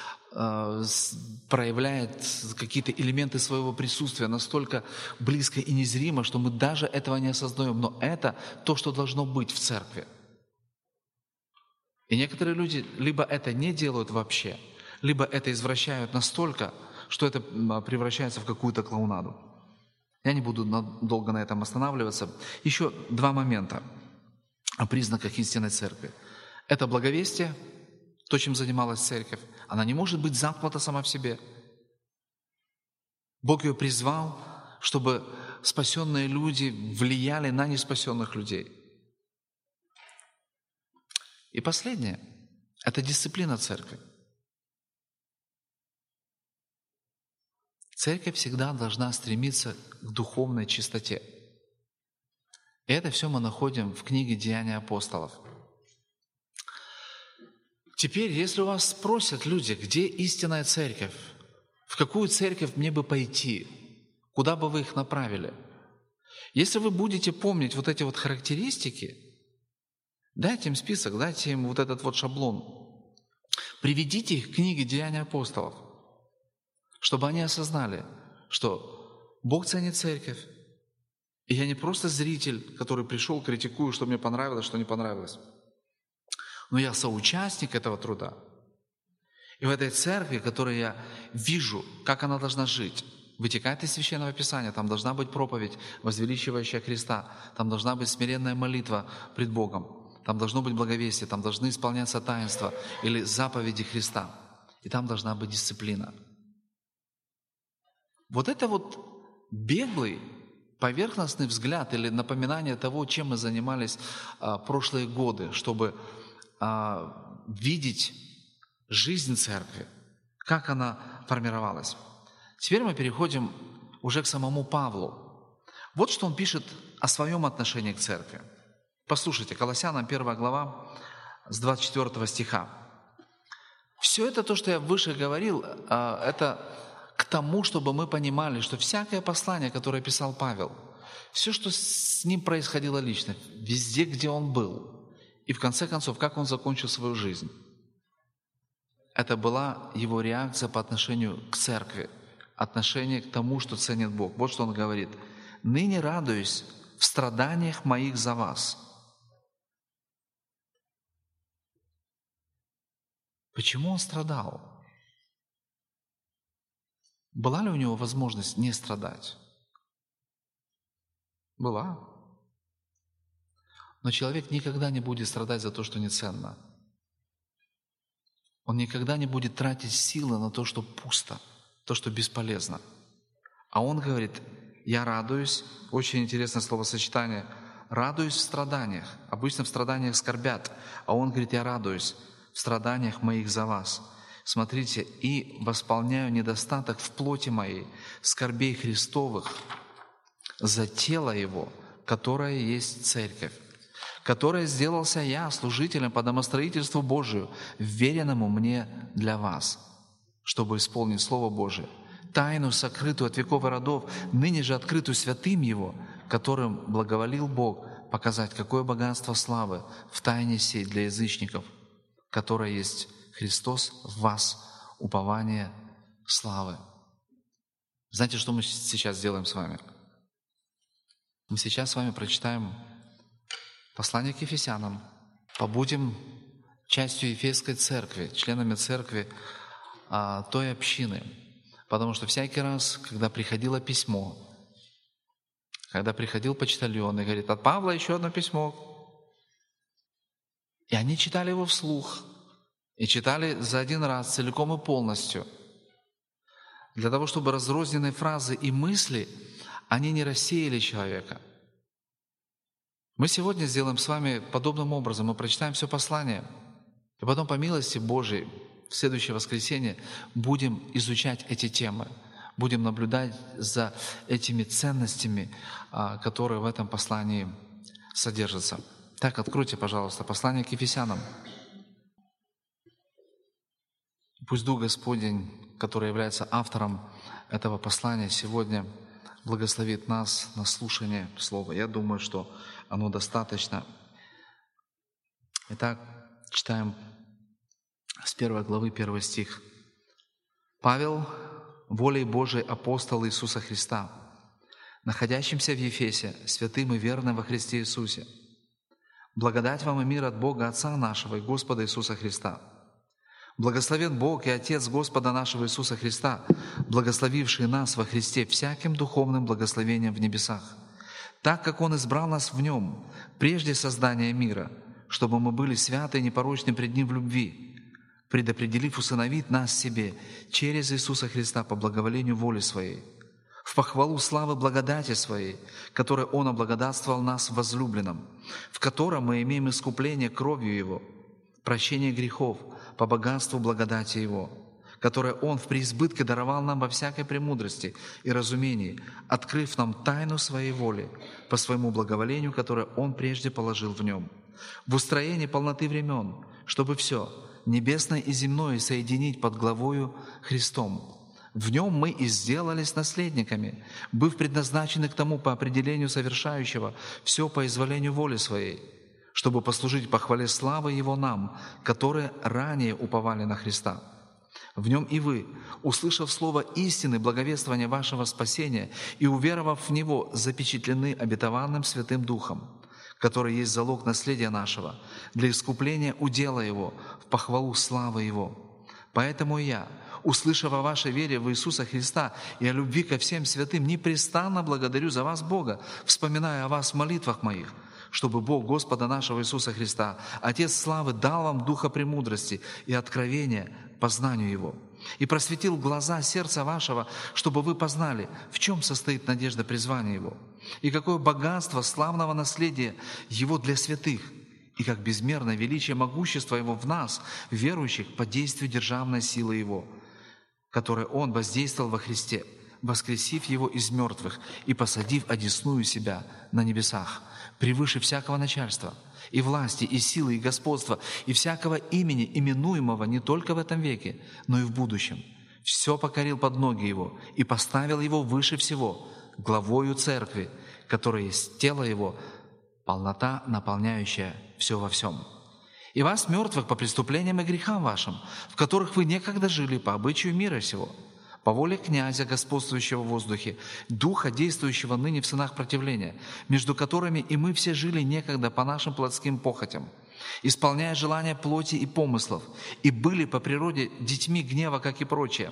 проявляет какие-то элементы своего присутствия настолько близко и незримо, что мы даже этого не осознаем. Но это то, что должно быть в церкви. И некоторые люди либо это не делают вообще, либо это извращают настолько, что это превращается в какую-то клоунаду. Я не буду долго на этом останавливаться. Еще два момента о признаках истинной церкви. Это благовестие, то, чем занималась церковь. Она не может быть замкнута сама в себе. Бог ее призвал, чтобы спасенные люди влияли на неспасенных людей. И последнее – это дисциплина церкви. Церковь всегда должна стремиться к духовной чистоте. И это все мы находим в книге «Деяния апостолов». Теперь, если у вас спросят люди, где истинная церковь, в какую церковь мне бы пойти, куда бы вы их направили? Если вы будете помнить вот эти вот характеристики, дайте им список, дайте им вот этот вот шаблон, приведите их к книге «Деяния апостолов», чтобы они осознали, что Бог ценит церковь, и я не просто зритель, который пришел, критикую, что мне понравилось, что не понравилось, но я соучастник этого труда. И в этой церкви, которую я вижу, как она должна жить, вытекает из Священного Писания, там должна быть проповедь, возвеличивающая Христа, там должна быть смиренная молитва пред Богом, там должно быть благовестие, там должны исполняться таинства или заповеди Христа, и там должна быть дисциплина. Вот это вот беглый, поверхностный взгляд или напоминание того, чем мы занимались прошлые годы, чтобы видеть жизнь церкви, как она формировалась. Теперь мы переходим уже к самому Павлу. Вот что он пишет о своем отношении к церкви. Послушайте, Колоссянам 1 глава с 24 стиха. Все это, то, что я выше говорил, это к тому, чтобы мы понимали, что всякое послание, которое писал Павел, все, что с ним происходило лично, везде, где он был, и в конце концов, как он закончил свою жизнь, это была его реакция по отношению к церкви, отношение к тому, что ценит Бог. Вот что он говорит. «Ныне радуюсь в страданиях моих за вас». Почему он страдал? Была ли у него возможность не страдать? Была. Но человек никогда не будет страдать за то, что не ценно. Он никогда не будет тратить силы на то, что пусто, то, что бесполезно. А он говорит, я радуюсь, очень интересное словосочетание, радуюсь в страданиях. Обычно в страданиях скорбят, а он говорит, я радуюсь в страданиях моих за вас. Смотрите, и восполняю недостаток в плоти моей, скорбей Христовых, за тело Его, которое есть церковь, которое сделался я служителем по домостроительству Божию, вверенному мне для вас, чтобы исполнить Слово Божие, тайну, сокрытую от веков и родов, ныне же открытую святым Его, которым благоволил Бог показать, какое богатство славы в тайне сей для язычников, которое есть Христос в вас, упование славы. Знаете, что мы сейчас сделаем с вами? Мы сейчас с вами прочитаем послание к Ефесянам, побудем частью Ефесской церкви, членами церкви той общины. Потому что всякий раз, когда приходило письмо, когда приходил почтальон и говорит, от Павла еще одно письмо, и они читали его вслух, и читали за один раз целиком и полностью, для того, чтобы разрозненные фразы и мысли, они не рассеяли человека. Мы сегодня сделаем с вами подобным образом. Мы прочитаем все послание, и потом по милости Божией в следующее воскресенье будем изучать эти темы, будем наблюдать за этими ценностями, которые в этом послании содержатся. Так, откройте, пожалуйста, послание к Ефесянам. Пусть Дух Господень который является автором этого послания, сегодня благословит нас на слушание слова. Я думаю, что оно достаточно. Итак, читаем с 1 главы 1 стих. «Павел, волей Божией апостол Иисуса Христа, находящимся в Ефесе, святым и верным во Христе Иисусе, благодать вам и мир от Бога Отца нашего и Господа Иисуса Христа. Благословен Бог и Отец Господа нашего Иисуса Христа, благословивший нас во Христе всяким духовным благословением в небесах, так как Он избрал нас в Нем прежде создания мира, чтобы мы были святы и непорочны пред Ним в любви, предопределив усыновить нас себе через Иисуса Христа по благоволению воли Своей, в похвалу славы благодати Своей, которой Он облагодатствовал нас в возлюбленном, в котором мы имеем искупление кровью Его, прощение грехов по богатству благодати Его, которое Он в преизбытке даровал нам во всякой премудрости и разумении, открыв нам тайну Своей воли по Своему благоволению, которое Он прежде положил в Нем, в устроении полноты времен, чтобы все, небесное и земное, соединить под главою Христом. В Нем мы и сделались наследниками, быв предназначены к тому по определению совершающего все по изволению воли Своей, чтобы послужить похвале славы Его нам, которые ранее уповали на Христа. В Нем и вы, услышав слово истины, благовествования вашего спасения и уверовав в Него, запечатлены обетованным Святым Духом, который есть залог наследия нашего, для искупления удела Его, в похвалу славы Его. Поэтому я, услышав о вашей вере в Иисуса Христа и о любви ко всем святым, непрестанно благодарю за вас Бога, вспоминая о вас в молитвах моих, чтобы Бог Господа нашего Иисуса Христа, Отец славы, дал вам духа премудрости и откровения по знанию Его, и просветил глаза сердца вашего, чтобы вы познали, в чем состоит надежда призвания Его, и какое богатство славного наследия Его для святых, и как безмерное величие могущества Его в нас, верующих, по действию державной силы Его, которой Он воздействовал во Христе, воскресив Его из мертвых и посадив одесную себя на небесах, превыше всякого начальства, и власти, и силы, и господства, и всякого имени, именуемого не только в этом веке, но и в будущем. Все покорил под ноги Его и поставил Его выше всего, главою Церкви, которая есть тело Его, полнота, наполняющая все во всем. И вас, мертвых, по преступлениям и грехам вашим, в которых вы некогда жили по обычаю мира сего, по воле князя, господствующего в воздухе, духа, действующего ныне в сынах противления, между которыми и мы все жили некогда по нашим плотским похотям, исполняя желания плоти и помыслов, и были по природе детьми гнева, как и прочее.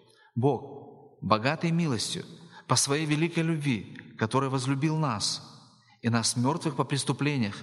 Бог, богатый милостью, по Своей великой любви, который возлюбил нас, и нас, мертвых по преступлениям,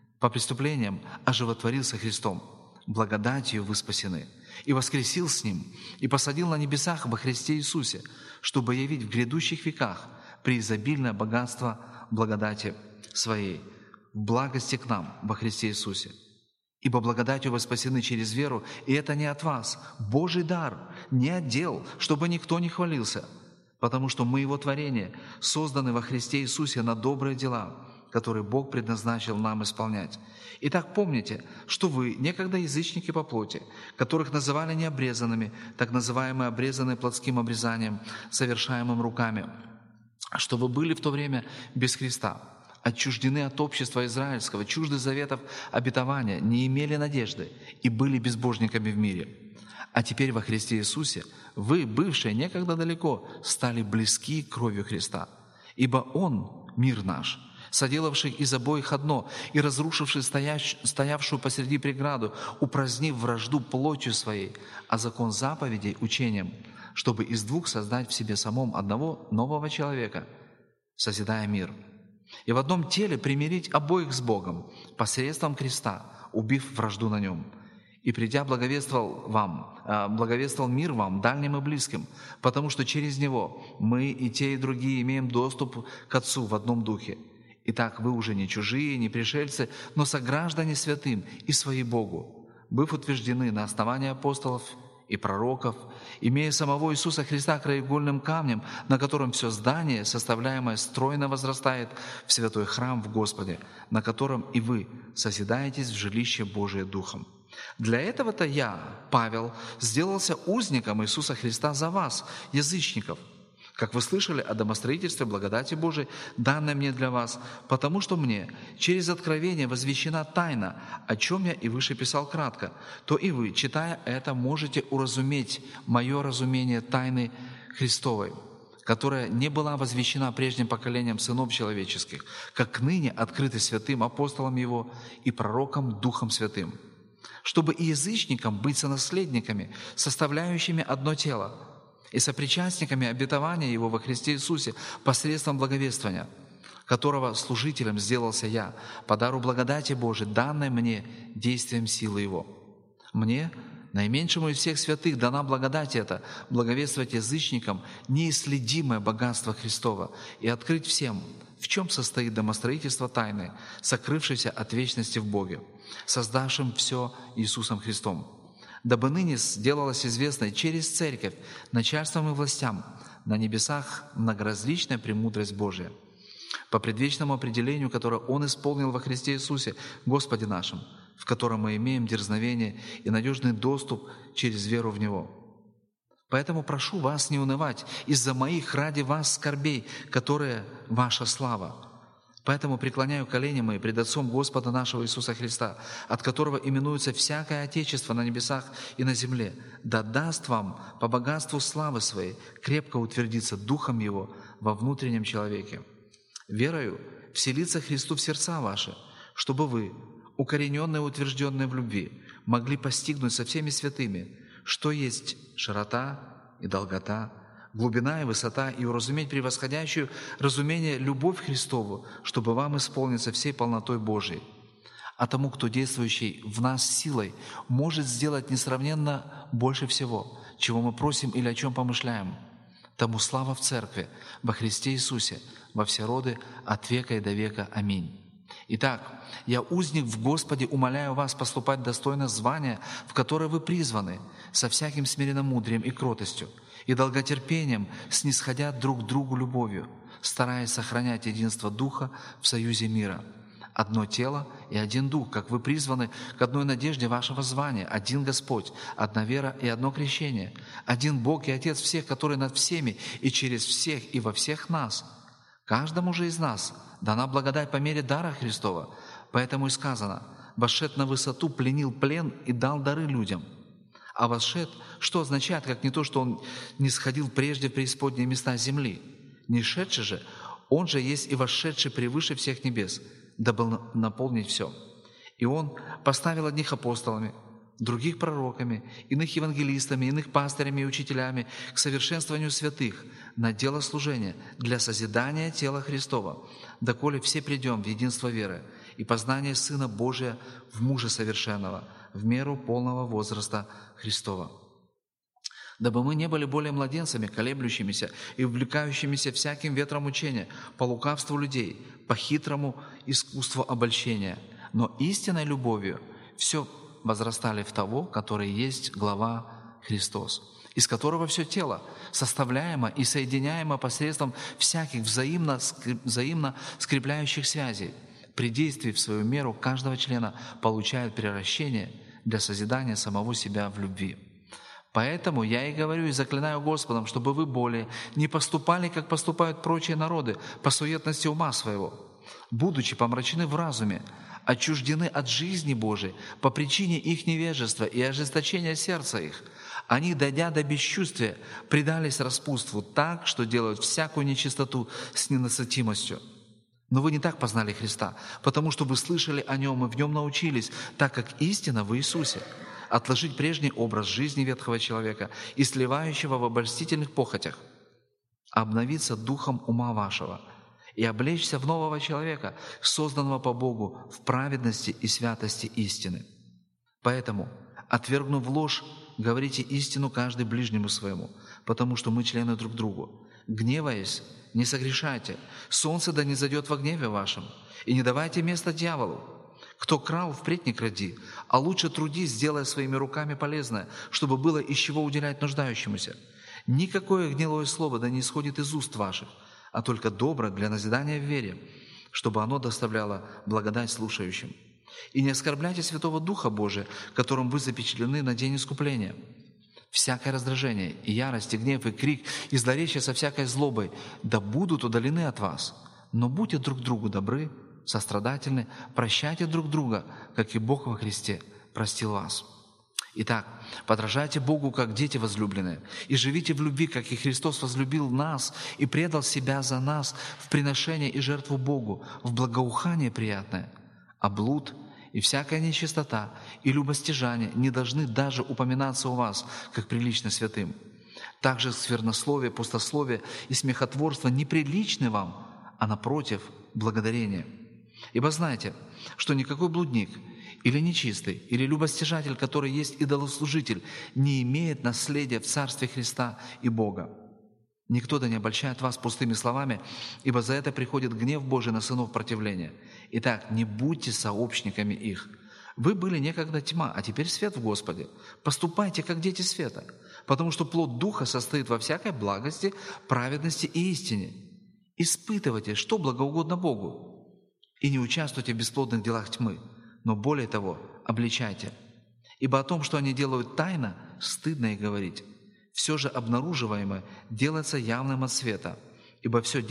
оживотворил со Христом, благодатью вы спасены, и воскресил с Ним, и посадил на небесах во Христе Иисусе, чтобы явить в грядущих веках преизобильное богатство благодати Своей, в благости к нам во Христе Иисусе. Ибо благодатью вы спасены через веру, и это не от вас, Божий дар, не от дел, чтобы никто не хвалился, потому что мы Его творение, созданы во Христе Иисусе на добрые дела, которые Бог предназначил нам исполнять. Итак, помните, что вы, некогда язычники по плоти, которых называли необрезанными, так называемые обрезанные плотским обрезанием, совершаемым руками, что вы были в то время без Христа, отчуждены от общества израильского, чужды заветов обетования, не имели надежды и были безбожниками в мире. А теперь во Христе Иисусе вы, бывшие некогда далеко, стали близки кровью Христа, ибо Он, мир наш, соделавший из обоих одно и разрушивший стоявшую посреди преграду, упразднив вражду плотью Своей, а закон заповедей учением, чтобы из двух создать в себе самом одного нового человека, созидая мир, и в одном теле примирить обоих с Богом посредством креста, убив вражду на нем. И придя, благовествовал мир вам, дальним и близким, потому что через Него мы и те, и другие имеем доступ к Отцу в одном духе. Итак, вы уже не чужие, не пришельцы, но сограждане святым и свои Богу, быв утверждены на основании апостолов и пророков, имея самого Иисуса Христа краеугольным камнем, на котором все здание, составляемое стройно возрастает в святой храм в Господе, на котором и вы созидаетесь в жилище Божие Духом. Для этого-то я, Павел, сделался узником Иисуса Христа за вас, язычников, как вы слышали о домостроительстве благодати Божией, данной мне для вас, потому что мне через откровение возвещена тайна, о чем я и выше писал кратко, то и вы, читая это, можете уразуметь мое разумение тайны Христовой, которая не была возвещена прежним поколением сынов человеческих, как ныне открыты святым апостолам Его и пророкам Духом Святым, чтобы и язычникам быть сонаследниками, составляющими одно тело, и сопричастниками обетования Его во Христе Иисусе посредством благовествования, которого служителем сделался я, по дару благодати Божией, данной мне действием силы Его. Мне, наименьшему из всех святых, дана благодать эта, благовествовать язычникам неисследимое богатство Христова и открыть всем, в чем состоит домостроительство тайны, сокрывшееся от вечности в Боге, создавшим все Иисусом Христом, дабы ныне сделалось известной через Церковь начальством и властям на небесах многоразличная премудрость Божия, по предвечному определению, которое Он исполнил во Христе Иисусе, Господе нашим, в котором мы имеем дерзновение и надежный доступ через веру в Него. Поэтому прошу вас не унывать из-за моих ради вас скорбей, которые ваша слава. Поэтому преклоняю колени мои пред Отцом Господа нашего Иисуса Христа, от которого именуется всякое Отечество на небесах и на земле, да даст вам по богатству славы Своей крепко утвердиться Духом Его во внутреннем человеке. Верою вселиться Христу в сердца ваши, чтобы вы, укорененные и утвержденные в любви, могли постигнуть со всеми святыми, что есть широта и долгота, глубина и высота, и уразуметь превосходящую разумение любовь Христову, чтобы вам исполниться всей полнотой Божией. А тому, кто действующий в нас силой, может сделать несравненно больше всего, чего мы просим или о чем помышляем. Тому слава в Церкви, во Христе Иисусе, во все роды, от века и до века. Аминь. Итак, я, узник в Господе, умоляю вас поступать достойно звания, в которое вы призваны, со всяким смиренномудрием и кротостью, и долготерпением, снисходя друг к другу любовью, стараясь сохранять единство Духа в союзе мира. Одно тело и один Дух, как вы призваны к одной надежде вашего звания, один Господь, одна вера и одно крещение, один Бог и Отец всех, который над всеми и через всех и во всех нас. Каждому же из нас дана благодать по мере дара Христова, поэтому и сказано: «Вошед на высоту, пленил плен и дал дары людям». А восшед, что означает, как не то, что Он не сходил прежде в преисподние места земли? Не шедший же, Он же есть и вошедший превыше всех небес, дабы наполнить все. И Он поставил одних апостолами, других пророками, иных евангелистами, иных пастырями и учителями к совершенствованию святых на дело служения для созидания тела Христова, доколе все придем в единство веры и познание Сына Божия в мужа совершенного, в меру полного возраста Христова. Дабы мы не были более младенцами, колеблющимися и увлекающимися всяким ветром учения, по лукавству людей, по хитрому искусству обольщения, но истинной любовью все возрастали в того, который есть глава Христос, из которого все тело, составляемо и соединяемо посредством всяких взаимно скрепляющих связей, при действии в свою меру каждого члена получает приращение для созидания самого себя в любви. Поэтому я и говорю и заклинаю Господом, чтобы вы более не поступали, как поступают прочие народы, по суетности ума своего, будучи помрачены в разуме, отчуждены от жизни Божией по причине их невежества и ожесточения сердца их. Они, дойдя до бесчувствия, предались распутству так, что делают всякую нечистоту с ненасытимостью. Но вы не так познали Христа, потому что вы слышали о Нем и в Нем научились, так как истина в Иисусе. Отложить прежний образ жизни ветхого человека и сливающего в обольстительных похотях, обновиться духом ума вашего и облечься в нового человека, созданного по Богу в праведности и святости истины. Поэтому, отвергнув ложь, говорите истину каждый ближнему своему, потому что мы члены друг другу. Гневаясь, не согрешайте, солнце да не зайдет во гневе вашем, и не давайте места дьяволу. Кто крал, впредь не кради, а лучше трудись, делая своими руками полезное, чтобы было из чего уделять нуждающемуся. Никакое гнилое слово да не исходит из уст ваших, а только доброе для назидания в вере, чтобы оно доставляло благодать слушающим. И не оскорбляйте Святого Духа Божия, которым вы запечатлены на день искупления. Всякое раздражение, и ярость, и гнев, и крик, и злоречие со всякой злобой да будут удалены от вас. Но будьте друг другу добры, сострадательны, прощайте друг друга, как и Бог во Христе простил вас. Итак, подражайте Богу, как дети возлюбленные, и живите в любви, как и Христос возлюбил нас и предал Себя за нас в приношение и жертву Богу, в благоухание приятное. А блуд и всякая нечистота и любостяжание не должны даже упоминаться у вас, как прилично святым. Также сквернословие, пустословие и смехотворство неприличны вам, а напротив, благодарение. Ибо знайте, что никакой блудник или нечистый, или любостяжатель, который есть идолослужитель, не имеет наследия в Царстве Христа и Бога. Никто да не обольщает вас пустыми словами, ибо за это приходит гнев Божий на сынов противления. Итак, не будьте сообщниками их. Вы были некогда тьма, а теперь свет в Господе. Поступайте, как дети света, потому что плод Духа состоит во всякой благости, праведности и истине. Испытывайте, что благоугодно Богу, и не участвуйте в бесплодных делах тьмы, но более того, обличайте. Ибо о том, что они делают тайно, стыдно и говорить. Все же обнаруживаемое делается явным от света, ибо все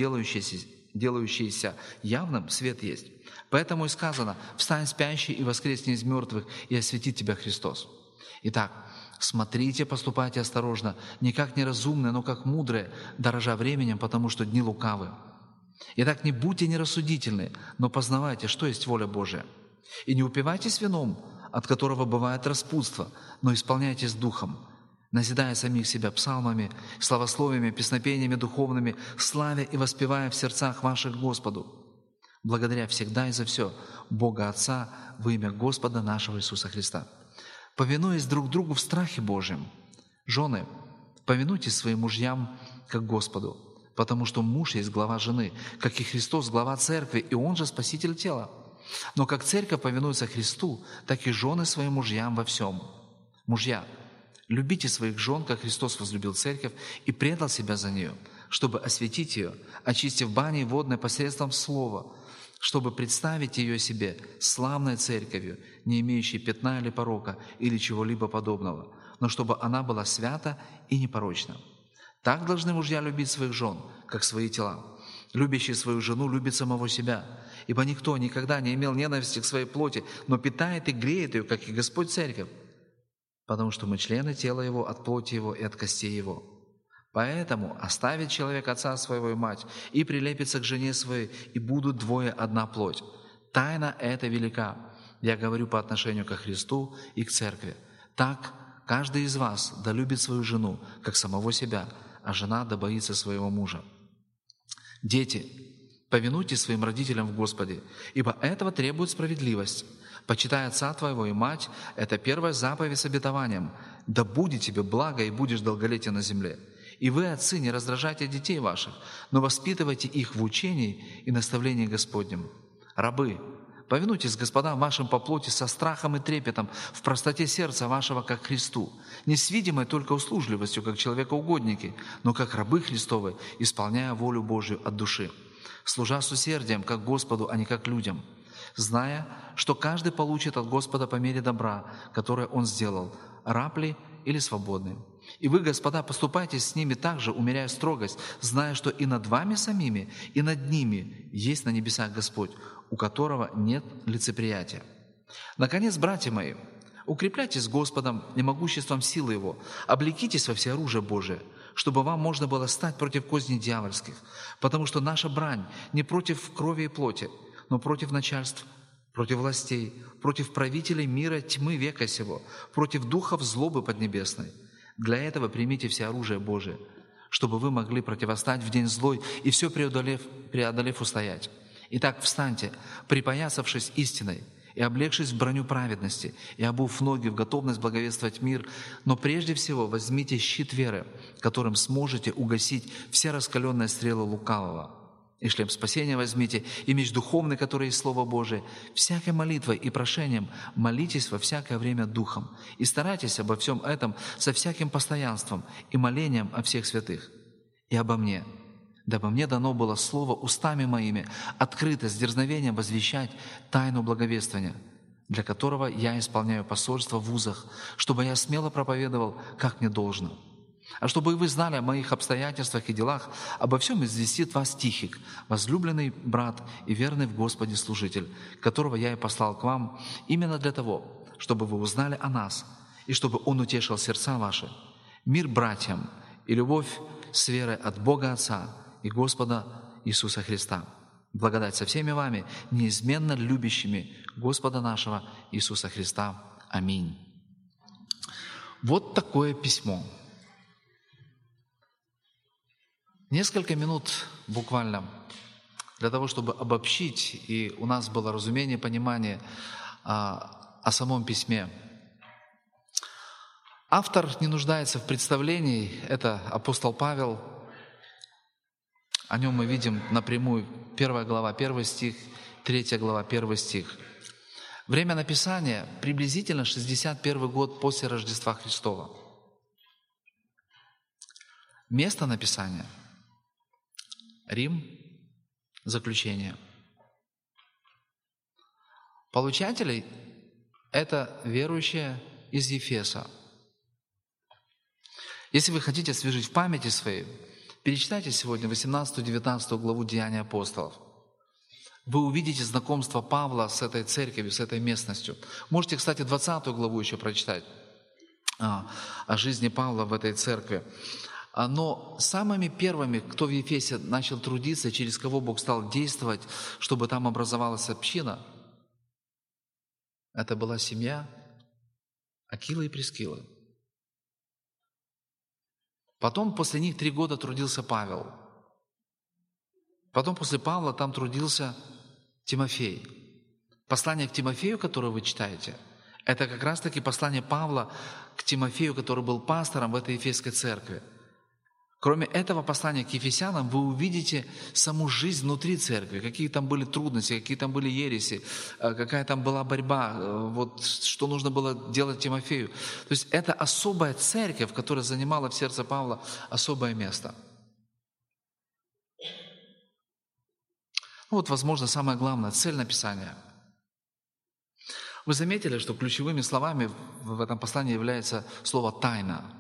делающееся явным свет есть. Поэтому и сказано: «Встань, спящий, и воскресни из мертвых, и осветит тебя Христос». Итак, смотрите, поступайте осторожно, не как неразумные, но как мудрые, дорожа временем, потому что дни лукавы. Итак, не будьте нерассудительны, но познавайте, что есть воля Божия. И не упивайтесь вином, от которого бывает распутство, но исполняйтесь духом, назидая самих себя псалмами, славословиями, песнопениями духовными, славя и воспевая в сердцах ваших Господу, благодаря всегда и за все Бога Отца во имя Господа нашего Иисуса Христа. Повинуясь друг другу в страхе Божьем. Жены, повинуйтесь своим мужьям, как Господу, потому что муж есть глава жены, как и Христос глава церкви, и Он же спаситель тела. Но как церковь повинуется Христу, так и жены своим мужьям во всем. Мужья, любите своих жен, как Христос возлюбил церковь и предал себя за нее, чтобы осветить ее, очистив баней водной посредством слова, чтобы представить ее себе славной церковью, не имеющей пятна или порока, или чего-либо подобного, но чтобы она была свята и непорочна. Так должны мужья любить своих жен, как свои тела. Любящий свою жену любит самого себя, ибо никто никогда не имел ненависти к своей плоти, но питает и греет ее, как и Господь церковь, потому что мы члены тела Его, от плоти Его и от костей Его. Поэтому оставит человек отца своего и мать, и прилепится к жене своей, и будут двое одна плоть. Тайна эта велика, я говорю по отношению ко Христу и к церкви. Так каждый из вас да любит свою жену, как самого себя, а жена да боится своего мужа. Дети, повинуйтесь своим родителям в Господе, ибо этого требует справедливость. Почитай отца твоего и мать – это первая заповедь с обетованием. Да будет тебе благо, и будешь долголетен на земле. И вы, отцы, не раздражайте детей ваших, но воспитывайте их в учении и наставлении Господнем. Рабы, повинуйтесь господам вашим по плоти со страхом и трепетом, в простоте сердца вашего, как Христу, не с видимой только услужливостью, как человекоугодники, но как рабы Христовы, исполняя волю Божию от души, служа с усердием, как Господу, а не как людям, зная, что каждый получит от Господа по мере добра, которое Он сделал, раб ли или свободный. И вы, господа, поступайте с ними так же, умеряя строгость, зная, что и над вами самими, и над ними есть на небесах Господь, у которого нет лицеприятия. Наконец, братья мои, укрепляйтесь Господом и могуществом силы Его, облекитесь во всеоружие Божие, чтобы вам можно было стать против козней дьявольских, потому что наша брань не против крови и плоти, но против начальств, против властей, против правителей мира тьмы века сего, против духов злобы поднебесной. Для этого примите все оружие Божие, чтобы вы могли противостать в день злой и все преодолев устоять. Итак, встаньте, припоясавшись истиной и облегшись в броню праведности, и обув ноги в готовность благовествовать мир, но прежде всего возьмите щит веры, которым сможете угасить все раскаленные стрелы лукавого. И шлем спасения возьмите, и меч духовный, который есть Слово Божие. Всякой молитвой и прошением молитесь во всякое время Духом, и старайтесь обо всем этом со всяким постоянством и молением о всех святых. И обо мне, дабы мне дано было слово устами моими, открыто, с дерзновением возвещать тайну благовествования, для которого я исполняю посольство в вузах, чтобы я смело проповедовал, как мне должно. А чтобы и вы знали о моих обстоятельствах и делах, обо всем известит вас Тихик, возлюбленный брат и верный в Господе служитель, которого я и послал к вам именно для того, чтобы вы узнали о нас, и чтобы он утешил сердца ваши. Мир братьям и любовь с верой от Бога Отца и Господа Иисуса Христа. Благодать со всеми вами, неизменно любящими Господа нашего Иисуса Христа. Аминь. Вот такое письмо. Несколько минут буквально для того, чтобы обобщить, и у нас было разумение, понимание о самом письме. Автор не нуждается в представлении, это апостол Павел. О нем мы видим напрямую 1 глава, 1 стих, 3 глава, 1 стих. Время написания приблизительно 61 год после Рождества Христова. Место написания – Рим, заключение. Получателей – это верующие из Ефеса. Если вы хотите освежить в памяти своей, перечитайте сегодня 18-19 главу Деяний апостолов. Вы увидите знакомство Павла с этой церковью, с этой местностью. Можете, кстати, 20 главу еще прочитать о жизни Павла в этой церкви. Но самыми первыми, кто в Ефесе начал трудиться, через кого Бог стал действовать, чтобы там образовалась община, это была семья Акилы и Прискилы. Потом после них 3 года трудился Павел. Потом после Павла там трудился Тимофей. Послание к Тимофею, которое вы читаете, это как раз-таки послание Павла к Тимофею, который был пастором в этой Ефесской церкви. Кроме этого послания к Ефесянам, вы увидите саму жизнь внутри церкви, какие там были трудности, какие там были ереси, какая там была борьба, вот что нужно было делать Тимофею. То есть это особая церковь, которая занимала в сердце Павла особое место. Вот, возможно, самое главное, цель написания. Вы заметили, что ключевыми словами в этом послании является слово «тайна».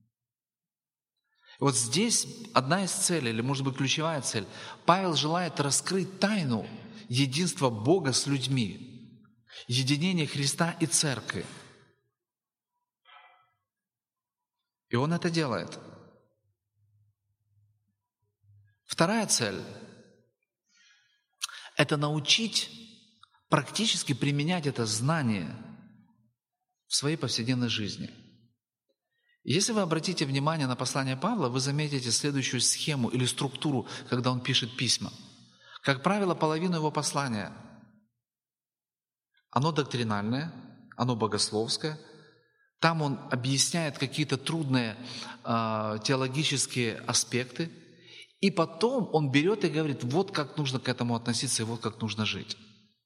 Вот здесь одна из целей, или, может быть, ключевая цель. Павел желает раскрыть тайну единства Бога с людьми, единения Христа и Церкви. И он это делает. Вторая цель – это научить практически применять это знание в своей повседневной жизни. Если вы обратите внимание на послание Павла, вы заметите следующую схему или структуру, когда он пишет письма. Как правило, половина его послания, оно доктринальное, оно богословское. Там он объясняет какие-то трудные теологические аспекты. И потом он берет и говорит, вот как нужно к этому относиться и вот как нужно жить.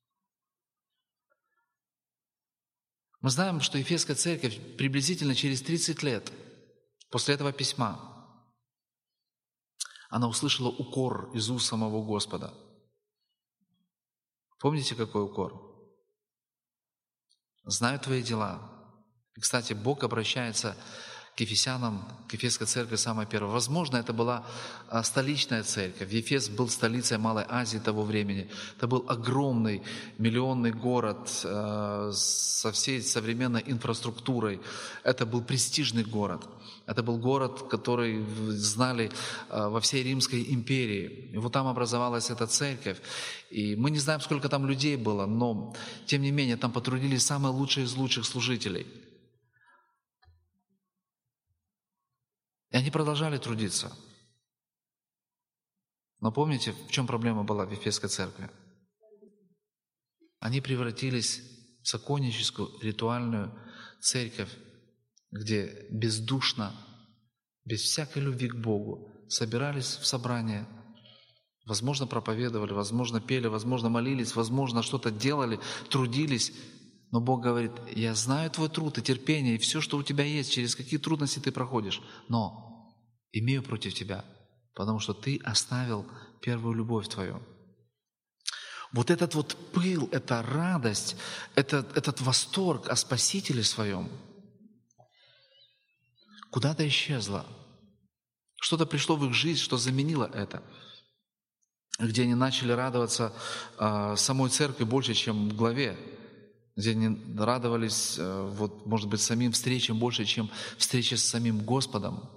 Мы знаем, что Ефесская церковь приблизительно через 30 лет после этого письма она услышала укор из уст самого Господа. Помните, какой укор? «Знаю твои дела». И, кстати, Бог обращается к ефесянам, к Ефесской церкви самой первой. Возможно, это была столичная церковь. Ефес был столицей Малой Азии того времени. Это был огромный миллионный город со всей современной инфраструктурой. Это был престижный город. Это был город, который знали во всей Римской империи. И вот там образовалась эта церковь. И мы не знаем, сколько там людей было, но, тем не менее, там потрудились самые лучшие из лучших служителей. И они продолжали трудиться. Но помните, в чем проблема была в Ефесской церкви? Они превратились в законническую, ритуальную церковь, где бездушно, без всякой любви к Богу собирались в собрания, возможно, проповедовали, возможно, пели, возможно, молились, возможно, что-то делали, трудились. Но Бог говорит, я знаю твой труд и терпение, и все, что у тебя есть, через какие трудности ты проходишь, но имею против тебя, потому что ты оставил первую любовь твою. Вот этот вот пыл, эта радость, этот восторг о Спасителе своем куда-то исчезло. Что-то пришло в их жизнь, что заменило это. Где они начали радоваться самой церкви больше, чем главе. Где они радовались, вот, может быть, самим встречам больше, чем встрече с самим Господом.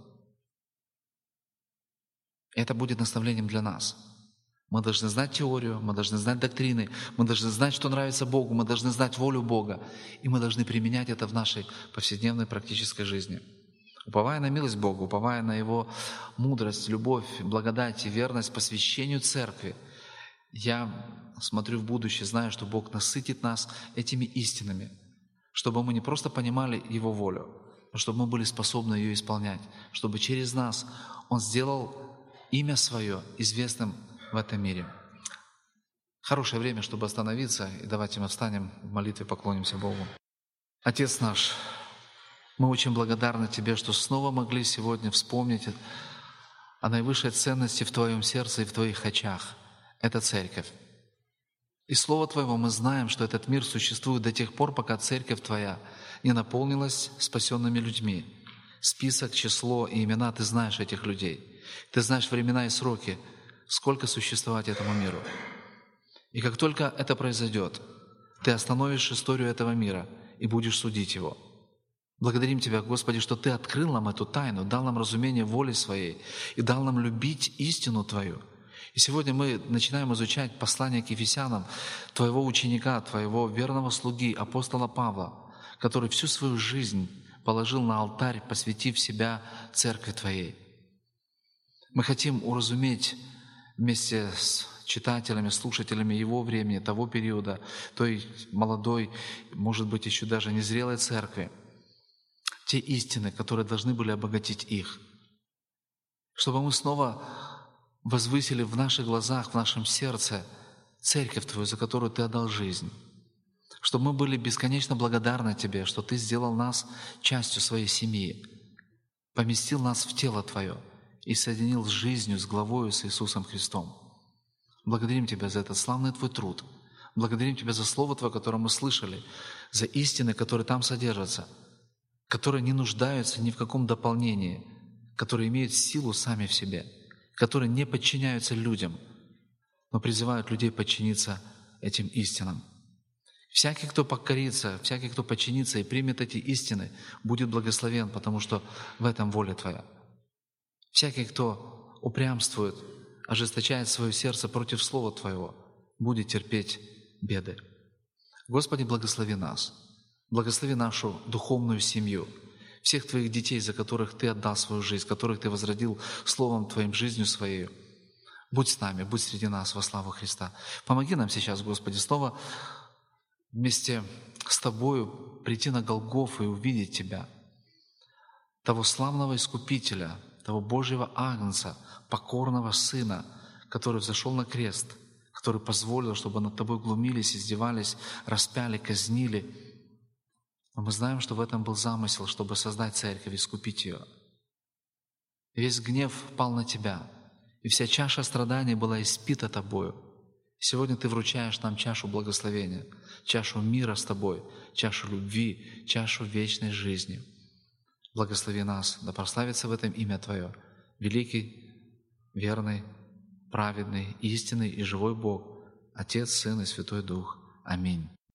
Это будет наставлением для нас. Мы должны знать теорию, мы должны знать доктрины, мы должны знать, что нравится Богу, мы должны знать волю Бога, и мы должны применять это в нашей повседневной практической жизни. Уповая на милость Бога, уповая на Его мудрость, любовь, благодать и верность посвящению Церкви, я смотрю в будущее, знаю, что Бог насытит нас этими истинами, чтобы мы не просто понимали Его волю, но чтобы мы были способны ее исполнять, чтобы через нас Он сделал имя Свое известным в этом мире. Хорошее время, чтобы остановиться, и давайте мы встанем в молитве, поклонимся Богу. Отец наш, мы очень благодарны Тебе, что снова могли сегодня вспомнить о наивысшей ценности в Твоем сердце и в Твоих очах. Это Церковь. Из Слова Твоего мы знаем, что этот мир существует до тех пор, пока Церковь Твоя не наполнилась спасенными людьми. Список, число и имена Ты знаешь этих людей. Ты знаешь времена и сроки, сколько существовать этому миру. И как только это произойдет, Ты остановишь историю этого мира и будешь судить его. Благодарим Тебя, Господи, что Ты открыл нам эту тайну, дал нам разумение воли Своей и дал нам любить истину Твою. И сегодня мы начинаем изучать послание к Ефесянам, Твоего ученика, Твоего верного слуги, апостола Павла, который всю свою жизнь положил на алтарь, посвятив себя Церкви Твоей. Мы хотим уразуметь вместе с читателями, слушателями его времени, того периода, той молодой, может быть, еще даже незрелой церкви, те истины, которые должны были обогатить их. Чтобы мы снова возвысили в наших глазах, в нашем сердце церковь Твою, за которую Ты отдал жизнь. Чтобы мы были бесконечно благодарны Тебе, что Ты сделал нас частью своей семьи, поместил нас в тело Твое и соединил с жизнью, с главою, с Иисусом Христом. Благодарим Тебя за этот славный Твой труд. Благодарим Тебя за Слово Твое, которое мы слышали, за истины, которые там содержатся, которые не нуждаются ни в каком дополнении, которые имеют силу сами в себе, которые не подчиняются людям, но призывают людей подчиниться этим истинам. Всякий, кто покорится, всякий, кто подчинится и примет эти истины, будет благословен, потому что в этом воля Твоя. Всякий, кто упрямствует, ожесточает свое сердце против Слова Твоего, будет терпеть беды. Господи, благослови нас, благослови нашу духовную семью, всех Твоих детей, за которых Ты отдал свою жизнь, которых Ты возродил Словом Твоим, жизнью Своей. Будь с нами, будь среди нас во славу Христа. Помоги нам сейчас, Господи, снова вместе с Тобою прийти на Голгофу и увидеть Тебя, того славного Искупителя, того Божьего Агнца, покорного Сына, который взошел на крест, который позволил, чтобы над Тобой глумились, издевались, распяли, казнили. Но мы знаем, что в этом был замысел, чтобы создать церковь, искупить ее. Весь гнев пал на Тебя, и вся чаша страданий была испита Тобою. Сегодня Ты вручаешь нам чашу благословения, чашу мира с Тобой, чашу любви, чашу вечной жизни. Благослови нас, да прославится в этом имя Твое, великий, верный, праведный, истинный и живой Бог, Отец, Сын и Святой Дух. Аминь.